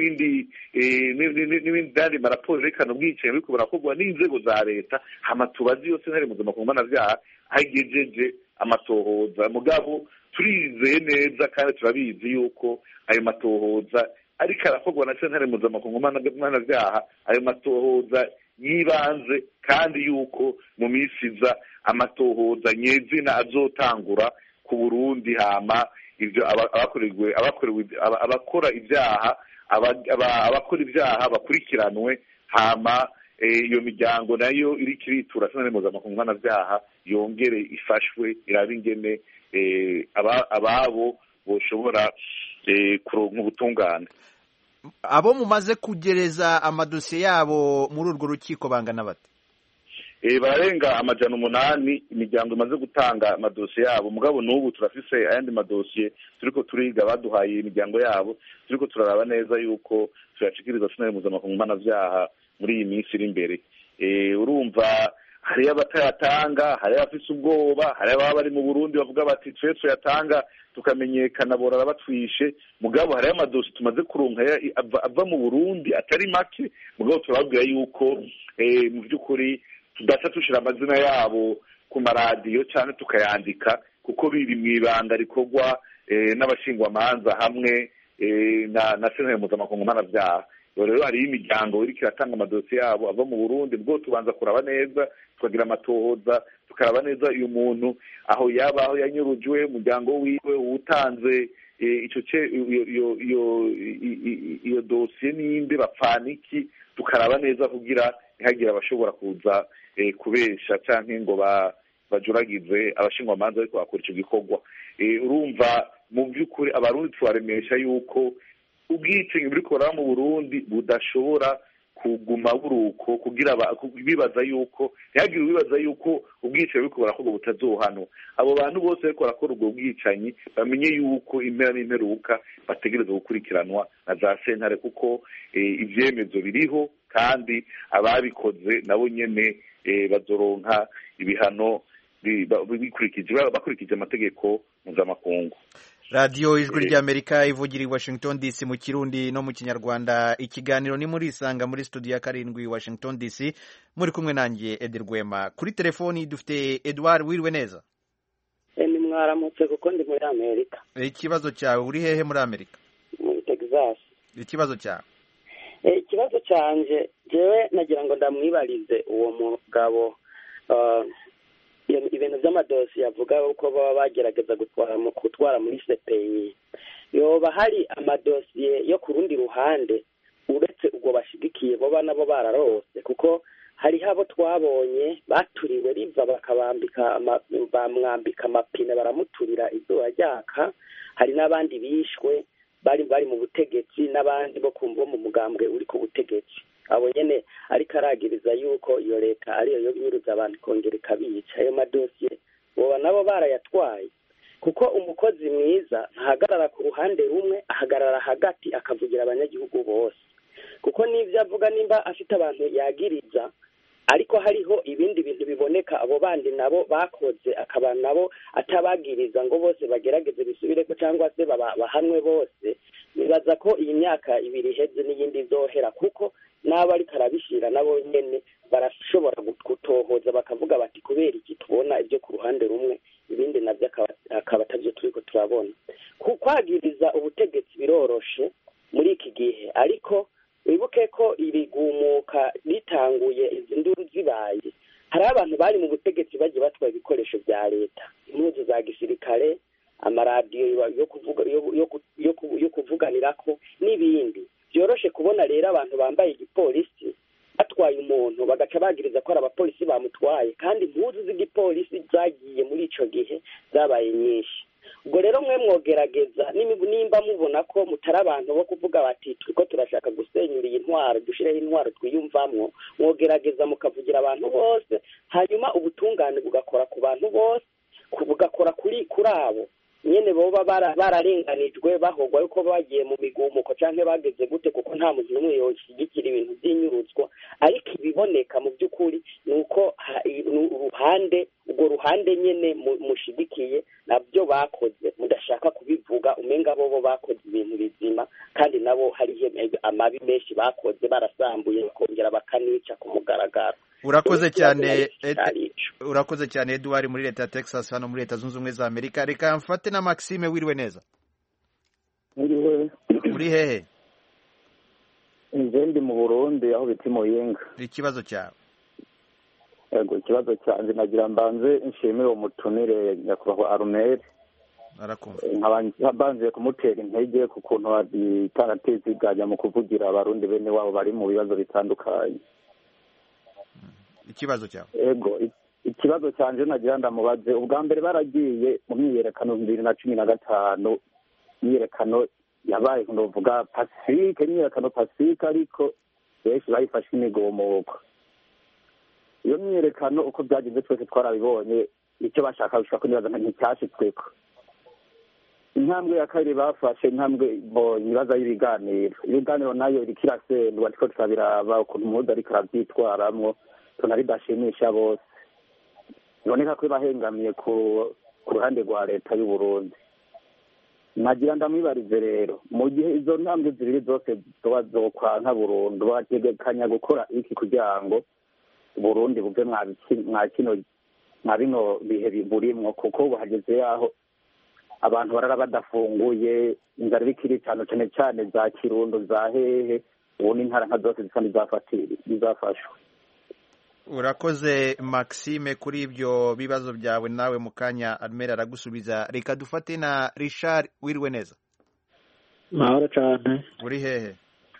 n'ibindi maraporo yerekana ubwicanyi buriko burakorwa n'inzego za leta, hama tubaze iyo sentare mpuzamakungu mpanabyaha aho igejeje amatohoza. Mugabo turizeye neza kandi turabizi yuko ayo matohoza ariko arakorwa na sentare mpuzamakungu mpanabyaha, ayo matohoza yibanze, kandi yuko mu minsi iza amatohoza nyezina azotangura ku Burundi, hama ivyo abakora ibyaha bakurikiranwe, hama iyo miryango nayo iriko iritura sentare mpuzamakungu mpanabyaha yongere ifashwe, irabe ingene ababo boshobora kuronka ubutungane. Abo mumaze kugereza amadosiye yabo muri urwo rukiko bangana bate? Bararenga 800 imiryango imaze gutanga amadosiye yabo. Mugabo n'ubu turafise ayandi madosiye turiko turiga baduhaye imiryango yabo, turiko turaraba neza yuko tuyashikiriza sentare mpuzamakungu mpanabyaha muri iyi minsi iri imbere. Urumva hari abatayatanga, hari abafise ubwoba, hari ababa bari mu Burundi bavuga bati twe tuyatanga tukamenyekana borara batwishe. Mugabo hari amadosi tumaze kuronka ava mu Burundi atari make, mugabo turababwira yuko mu by'ukuri tudaca dushira amazina yabo ku maradiyo cyane tukayandika kuko biri mu ibanga rikorwa n'abashingwamanza hamwe na sentare mpuzamakungu mpanabyaha. Rero hariho imiryango iriko iratanga amadosiye yabo ava mu Burundi, bwo tubanza kuraba neza, tukagira amatohoza, tukaraba neza uyu muntu aho yaba, aho yanyurujwe, umuryango wiwe uwutanze iyo dosiye ninde, bapfana iki, tukaraba neza kugira ntihagire abashobora kuza kubesha canke ngo bajuragize abashingwamanza ariko bakora ico gikorwa. Urumva mu by'ukuri abarundi tubaremesha yuko ubwicanyi buriko buraba mu Burundi budashobora kuguma buruko, kugira bibaza yuko ntihagire ubibaza yuko ubwicanyi buriko burakorwa butazohanwa. Abo bantu bose bariko barakora ubwo bwicanyi bamenye yuko impera n'imperuka bategerezwa gukurikiranwa na za sentare, kuko ivyemezo biriho kandi ababikoze nabo nyene bazoronka ibihano bakurikije amategeko mpuzamakungu. radiyo ijwi ry'Amerika ivugira i Washington DC mu Kirundi no mu Kinyarwanda. Ikiganiro ni muri Isanga muri studio ya 7 Washington DC, muri kumwe nanjye Edi Rwema. Kuri telefoni dufite Edouard. Wiriwe neza? Ni mwaramutse kuko ndi muri Amerika. Ikibazo cyawe, uri hehe muri Amerika? Muri Texas. Ikibazo cyawe? Ikibazo cyanje jewe nagira ngo ndamwibarize uwo mugabo ibintu by'amadosi yavuga uko baba bagerageza gutwara muri CPI. Yoba hari amadosiye yo ku rundi ruhande uretse ubwo bashigikiye boba nabo bararose, kuko hariho abo twabonye baturiwe riva bamwambika amapine baramuturira izuba ryaka. Hari n'abandi bishwe bari mu butegetsi, n'abandi bo kumva mu mugambwe uri ku butegetsi. Abo nyene ariko aragiriza yuko iyo leta ariyo yo binyuruza abantu kongera ikabica. Ayo madosiye boba nabo barayatwaye, kuko umukozi mwiza ntahagarara ku ruhande rumwe, ahagarara hagati akavugira abanyagihugu bose. Kuko n'ivyo avuga nimba afite abantu yagiriza, ariko hariho ibindi bintu biboneka abo bandi nabo bakoze akaba nabo atabagiriza ngo bose bagerageze bisubireko cyangwa se bahanwe bose. Nibaza ko iyi myaka ibiri iheze n'iyindi izohera, kuko n'abo ariko arabishira nabo nyene barashobora gutohoza bakavuga bati kubera iki tubona ibyo ku ruhande rumwe ibindi navyo akaba atavyo turiko turabona. Kwagiriza ubutegetsi biroroshe muri iki gihe, ariko wibuke ko irigumuka ritanguye izi nduru zibaye, hari abantu bari mu butegetsi bagiye batwaye ibikoresho bya leta, impuzu za gisirikare, amaradiyo yo kuvuganirako n'ibindi. Byoroshe kubona rero abantu bambaye igipolisi batwaye umuntu bagaca bagiriza ko ari abapolisi bamutwaye, kandi impuzu z'igipolisi zagiye muri ico gihe zabaye nyinshi. Ubwo rero mwe mwogerageza nimba mubona ko mutari abantu bo kuvuga bati turiko turashaka gusenyura iyi ntwaro, dushireho intwaro twiyumvamwo, mwogerageza mukavugira abantu bose, hanyuma ubutungane bugakora ku bantu bose, bugakora kuri abo nyene boba bararenganijwe bahogwa yuko bagiye mu migumuko canke bageze gute, kuko nta muntu n'umwe yoshigikira ibintu by'inyuruzwa. Ariko ibiboneka mu by'ukuri nuko urwo ruhande nyene mushigikiye nabyo bakoze, mudashaka kubivuga umenga bobo bakoze ibintu bizima, kandi nabo hariho amabi menshi bakoze, barasambuye bakongera bakanica ku mugaragaro. Urakoze cyane Edouard muri leta ya Texas hano muri leta zunze ubumwe za Amerika. Reka mfate na Maxime. Wiriwe neza? Wiriwe. Uri hehe? Ndi mu Burundi aho bita Muyinga. Ikibazo cyawe? Yego, ikibazo cyanjye nagira mbanze nshimire uwo mutumire nyakubahwa Arumeri. Arakumva. Nkabanje kumutera intege ku kuntu ataratiziganya mu kuvugira abarundi bene wabo bari mu bibazo bitandukanye. Ikibazo cyawe? Yego, ikibazo cyanjye nagira ndamubaze, ubwa mbere baragiye mu myiyerekano 2015, myiyerekano yabaye ndovuga pacifique, myiyerekano pacifique, ariko benshi bayifashe imigumuko. Iyo myiyerekano uko byagenze twese twarabibonye, icyo bashaka gushaka nibaza nticyashitsweko. Intambwe ya kabiri bafashe intambwe nibaza y'ibiganiro nayo iriko irasendwa, ariko turabiraba ukuntu umuhuza ariko arabyitwaramwo, tunabidashimisha bose. Biboneka ko bahengamiye ku ruhande rwa leta y'u Burundi. Nagira ndamwibarize rero, mu gihe izo ntambwe zibiri zose zoba zokwanka burundu, bategekanya gukora iki kugira ngo Burundi buve mwa bino bihe burimwo, kuko ubu hageze yaho abantu barara badafunguye, inzara iriko iricana cane cane za Kirundo za hehe, ubu n'intara nka zose zisa n'izafashwe. Urakoze Maxime kuri ibyo bibazo byawe, nawe mu kanya Armel aragusubiza. Reka dufate na Richard. Wiriwe neza? Mahoro cyane. Uri hehe?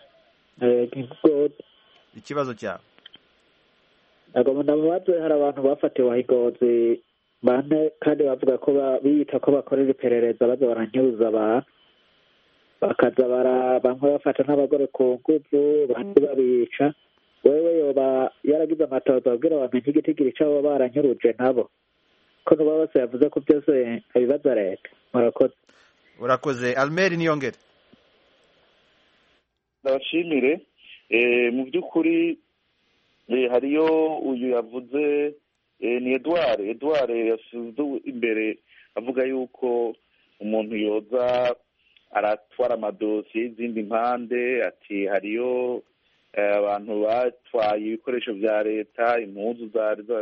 Ikibazo cyawe? Ndamubaze, hari abantu bafatiwe Higozi bane kandi bavuga ko biyita ko bakorera iperereza, baza baranyuza abantu, bakaza bamwe bafata n'abagore ku nguvu, bandi babica. Wewe yoba yaragize amatohoza kugira bamenye igitigiri c'abo baranyuruje nabo, ko nuba bose yavuze ko byose abibaza leta. Murakoze. Urakoze. Almeri Niyongere. Ndabashimire. Mu by'ukuri hariyo uyu yavuze ni Edouard yasubiza imbere avuga yuko umuntu yoza aratwara amadosiye y'izindi mpande, ati hariyo abantu batwaye ibikoresho bya leta, impuzu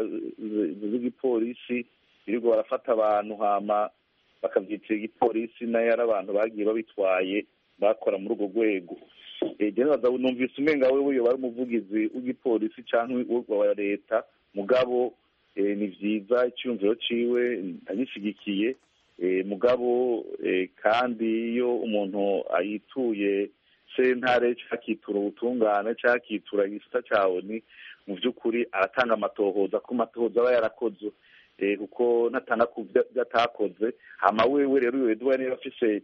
z'igipolisi, birirwa barafata abantu hama bakabyitira igipolisi, nayo ari abantu bagiye babitwaye bakora muri urwo rwego. Numvise umenga wewe yoba ari umuvugizi w'igipolisi cyangwa wa leta, mugabo ni vyiza icyumviro ciwe ndagishyigikiye, mugabo kandi iyo umuntu ayituye sentare cyakitura ubutungane cyakitura igisata cyawe, ni mu by'ukuri aratanga amatohoza ku matohoza aba yarakoze, kuko natanga ku byo atakoze. Hama wewe rero uyo Edouard niba afise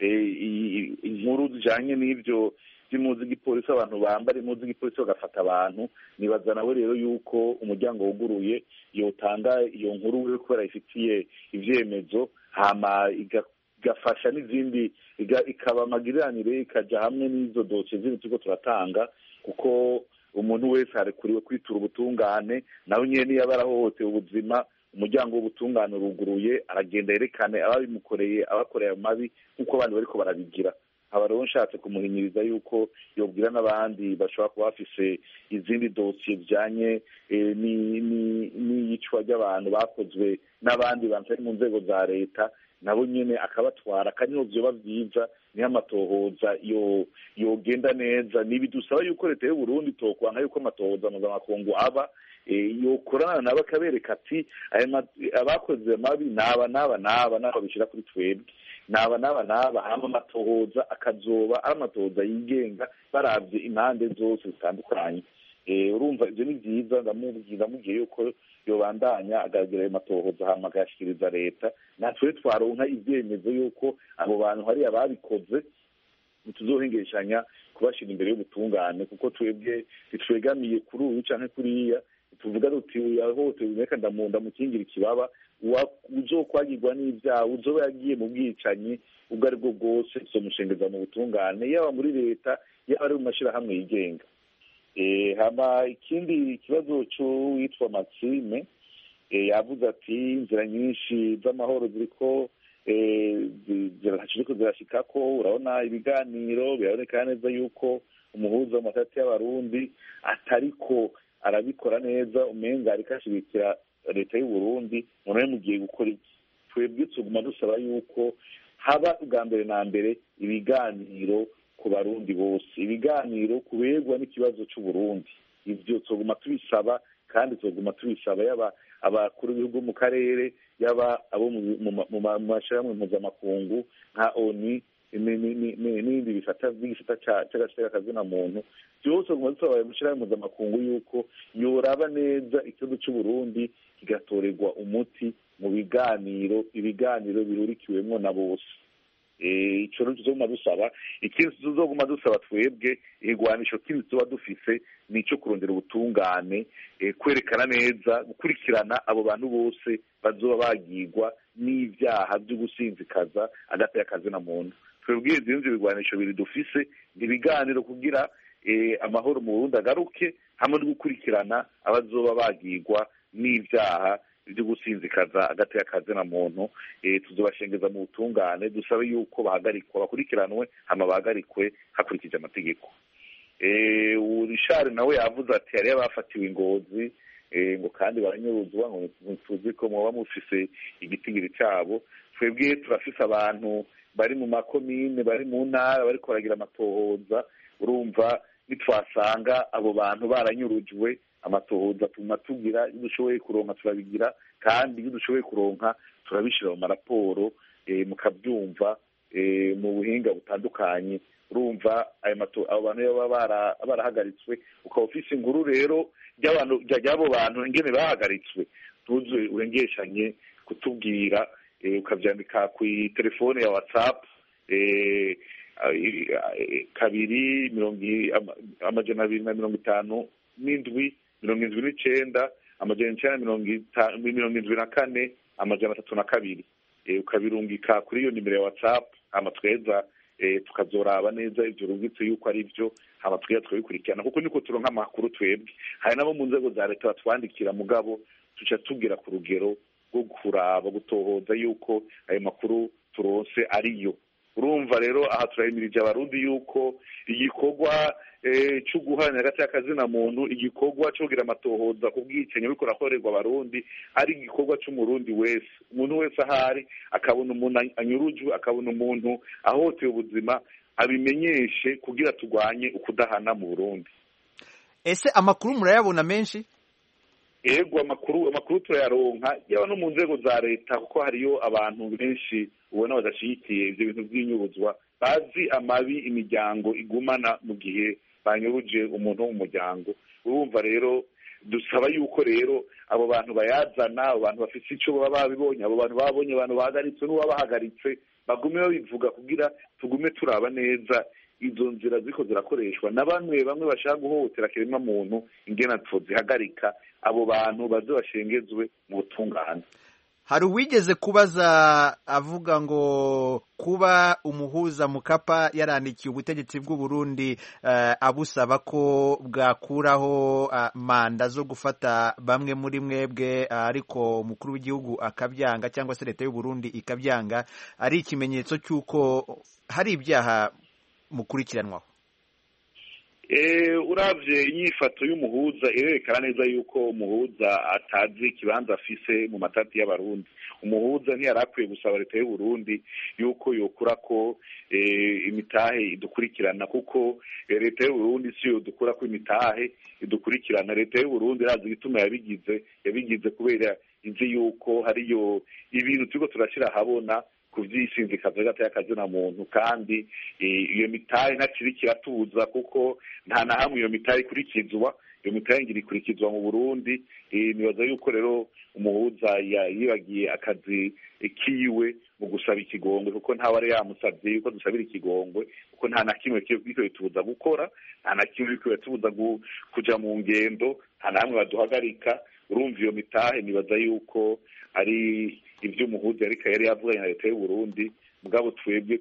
inkuru zijanye n'ibyo by'impuzu z'igipolisi, abantu bambara impuzu z'igipolisi bagafata abantu, nibaza nawe rero yuko umuryango wuguruye yotanga iyo nkuru we kubera ifitiye ivyemezo, hama igafasha n'izindi, ikaba amagiriranire, ikaja hamwe n'izo dosiye zindi turiko turatanga, kuko umuntu wese arekuriwe kwitura ubutungane. Nawe nyene yaba arahohotewe ubuzima, umuryango w'ubutungane uruguruye, aragenda yerekane ababimukoreye, abakoreye amabi nk'uko abandi bariko barabigira. Aba rero nshatse kumuhinyiriza yuko yobwira n'abandi bashobora kuba bafise izindi dosiye zijanye n'iyicwa ry'abantu bakozwe n'abandi bantu bari mu nzego za leta, nabo nyene akabatwara, kandi no vyoba vyiza niho amatohoza yogenda neza. Nibidusaba yuko leta y'u Burundi tokwanka yuko amatohoza mpuzamakungu aba yokorana nabo akabereka ati abakoze amabi n'aba bishira kuri twebwe, n'aba hama amatohoza akazoba ari amatohoza yigenga baravye impande zose zitandukanye. Urumva ivyo ni vyiza, ndamubwiye yuko yobandanya agaragara ayo matohoza hama agashikiriza leta, natwe twaronka ivyemezo yuko abo bantu hari ababikoze, ntituzohengeshanya kubashira imbere y'ubutungane, kuko twebwe ntitwegamiye kuri uyu canke kuriya, tuvuga duti yahohotewe reka ndamukingira ikibaba, uzokwagirwa n'ivyaha, uzoba yagiye mu bwicanyi ubwo ari bwo bwose, tuzomushengeza mu butungane, yaba muri leta yaba ari mu mashirahamwe yigenga. Hama ikindi kibazo c'uwitwa Maxime yavuze ati inzira nyinshi z'amahoro ziriko zirashikako, urabona ibiganiro biraboneka neza yuko umuhuza mu matati y'abarundi atariko arabikora neza, umenga ariko ashigikira leta y'u Burundi. Munawe mugiye gukora iki? Twebwe tuguma dusaba yuko haba ubwa mbere na mbere ibiganiro ku barundi bose, ibiganiro kubegwa n'ikibazo c'u Burundi. Ivyo tuguma tubisaba, kandi tuguma tubisaba yaba abakuru b'ibihugu mu karere, yaba abo mu mashirahamwe mpuzamakungu nka ONU n'ibindi bisata c'agaciro k'akazina muntu, byose tuguma dusaba ayo mashirahamwe mpuzamakungu yuko yoraba neza ikibazo c'u Burundi kigatorerwa umuti mu ibiganiro birurikiwemwo na bose. Ico rero tuzoguma dusaba. Ikindi tuzoguma dusaba twebwe, igwanisho kindi tuba dufise nico kurondera ubutungane, kwerekana neza, gukurikirana abo bantu bose bazoba bagirwa n'ivyaha vyo gusinzikaza hagati y'akazina muntu. Twebwe ivyo bigwanisho biri dufise ibiganiro kugira amahoro mu Burundi agaruke, hamwe no gukurikirana abazoba bagirwa n'ivyaha byo gusinzikaza hagati y'akazina muntu. Tuzobashengeza mu butungane, dusabe yuko bahagarikwa, bakurikiranwe, hama bahagarikwe hakurikije amategeko. Richard nawe yavuze ati hariyo abafatiwe Ingozi, ngo kandi baranyuruzwa ngo tuzi ko muba mufise igitigiri cyabo. Twebwe turafise abantu bari mu makomine bari mu ntara bariko baragira amatohoza, urumva nitwasanga abo bantu baranyurujwe amatohoza tuma tugira, iyo dushoboye kuronka turabigira, kandi iyo dushoboye kuronka turabishira mu maraporo mukabyumva mu buhinga butandukanye. Urumva abo bantu baba barahagaritswe, ukaba ufise inkuru rero ry'abo bantu ingene bahagaritswe, tuze urengeshanye kutubwira, ukavyandika ku telefone ya WhatsApp 257 79 974 302, ukabirungika kuri iyo nimero ya WhatsApp, hama tweza tukazoraba neza ivyo rungitse yuko ari vyo, hama tweza tukabikurikirana, kuko niko turonka amakuru twebwe. Hari nabo mu nzego za leta batwandikira, mugabo tuca tugira ku rugero rwo kuraba gutohoza yuko ayo makuru turonse ariyo. Urumva rero aha turahimirije abarundi yuko igikorwa cyo guhana hagati y'akazina muntu, igikorwa cyo kugira amatohoza ku bwicanyi buriko burakorerwa abarundi, ari igikorwa c'umurundi wese. Umuntu wese ahari akabona umuntu anyurujwe, akabona umuntu ahohoteye ubuzima, abimenyeshe kugira turwanye ukudahana mu Burundi. Ese amakuru murayabona menshi? Ego, amakuru turayaronka yaba no mu nzego za leta, kuko hariyo abantu benshi ubona badashigikiye ivyo bintu by'inyuruzwa, bazi amabi imiryango igumana mu gihe banyuruje umuntu wo mu muryango. Urumva rero dusaba yuko rero abo bantu bayazana, abo bantu bafite ico baba babibonye, abo bantu babonye abantu bahagaritswe n'uwabahagaritse, bagume babivuga kugira tugume turaba neza izo nzira ziko zirakoreshwa na bamwe bashaka guhohotera kiremwa muntu, ingena tuzihagarika abo bantu baze bashengezwe mu butungane. Hari uwigeze kubaza avuga ngo kuba umuhuza Mukapa yarandikiye ubutegetsi bw'u Burundi abusaba ko bwakuraho manda zo gufata bamwe muri mwebwe, ariko umukuru w'igihugu akabyanga, cyangwa se leta y'u Burundi ikabyanga, ari ikimenyetso cy'uko hari ibyaha mukurikiranwaho. Uravye inyifato y'umuhuza irerekana neza yuko umuhuza atazi ikibanza afise mu matati y'abarundi. Umuhuza ntiyarakwiye gusaba leta y'u Burundi yuko yokura ko imitahe idukurikirana, kuko leta y'u Burundi siyo dukura ko imitahe idukurikirana. Leta y'u Burundi irazi igituma yabigize kubera izi yuko hariyo ibintu turiko turashira habona kuvyisinzikaza hagati y'akazina muntu, kandi iyo mitahe ntakiri kiratuza, kuko nta na hamwe iyo mitahe ikurikizwa. Iyo mitahe ngira ikurikizwa mu Burundi. Nibaza yuko rero umuhuza yibagiye akazi kiwe mu gusaba ikigongwe, kuko ntawe ari yamusabye yuko dusabira ikigongwe, kuko nta na kimwe kiriko bitubuza gukora, nta na kimwe kiriko bitubuza kuja mu ngendo, nta na hamwe baduhagarika. Urumva iyo mitahe nibaza yuko ari ivyo umuhuza yari yavuganye na leta y'u Burundi, mugabo twebwe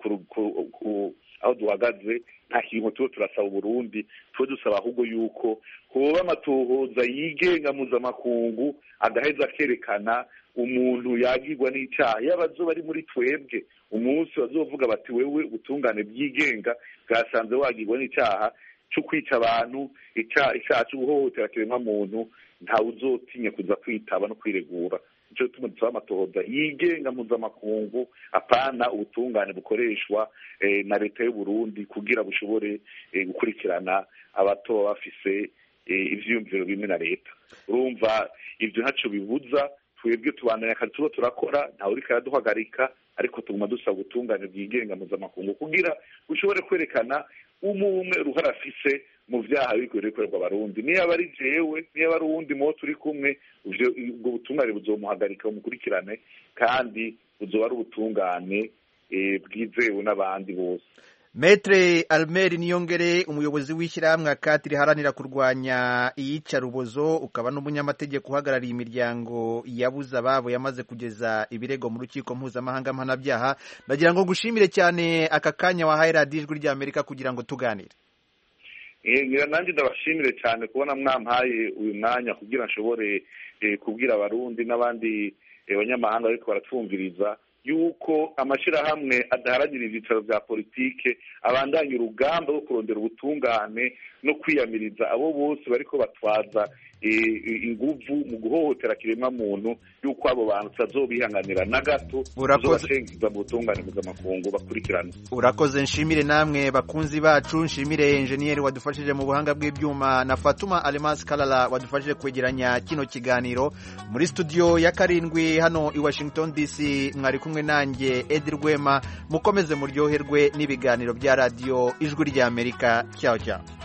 aho duhagaze nta kintu tuba turasaba Burundi. Tuba dusaba ahubwo yuko hoba amatohoza yigenga mpuzamakungu, agaheza akerekana umuntu yagirwa n'icyaha, yaba azoba ari muri twebwe, umunsi bazovuga bati wewe ubutungane bwigenga bwasanze wagirwa n'icyaha cyo kwica abantu, icyaha cyo guhohotera kiremwa muntu, ntawe uzotinya kuza kwitaba no kwiregura. Nico gituma dusaba amatohoza yigenga mpuzamakungu, apana ubutungane bukoreshwa na leta y'u Burundi kugira bushobore gukurikirana abato bafise ivyiyumviro bimwe na leta. Urumva ivyo ntaco bibuza, twebwe tubandanya akazi tuba turakora, ntawe uriko araduhagarika, ariko tuguma dusaba ubutungane bwigenga mpuzamakungu kugira bushobore kwerekana umwe ruhara afise mu vyaha biriko bikorerwa abarundi. Niba ari jewe, niba ari uwundi muwo turi kumwe, ubwo butungane buzomuhagarika bumukurikirane, kandi buzoba ari ubutungane bwizewe n'abandi bose. Maître Almer Niyongere, umuyobozi w'ishyirahamwe Akati riharanira kurwanya iyicarubozo, ukaba n'umunyamategeko uhagarariye imiryango yabuze ababo yamaze kugeza ibirego mu rukiko mpuzamahanga mpanabyaha, ndagira ngo ngushimire cyane aka kanya wahaye radiyo Ijwi ry'Amerika kugira ngo tuganire. Ngira nanjye ndabashimire cyane kubona mwampaye uyu mwanya kugira nshobore kubwira abarundi n'abandi banyamahanga ariko baratwumviriza yuko amashirahamwe adaharanira ivyicaro vya politike abandanya urugamba rwo kurondera ubutungane no kwiyamiriza abo bose bariko batwaza inguvu mu guhohotera kiremwa muntu yuko abo bantu tutazobihanganira na gato tuzobashengiza mu butungane mpuzamakungu bakurikirana. Urakoze, nshimire namwe bakunzi bacu, nshimire enjeniyeri wadufashije mu buhanga bw'ibyuma na Fatuma Almas Kalala wadufashije kwegeranya kino kiganiro. Muri studio ya karindwi hano i Washington DC mwari kumwe nanjye Edi Rwema. Mukomeze muryoherwe n'ibiganiro bya radio Ijwi ry'Amerika. Ciao ciao.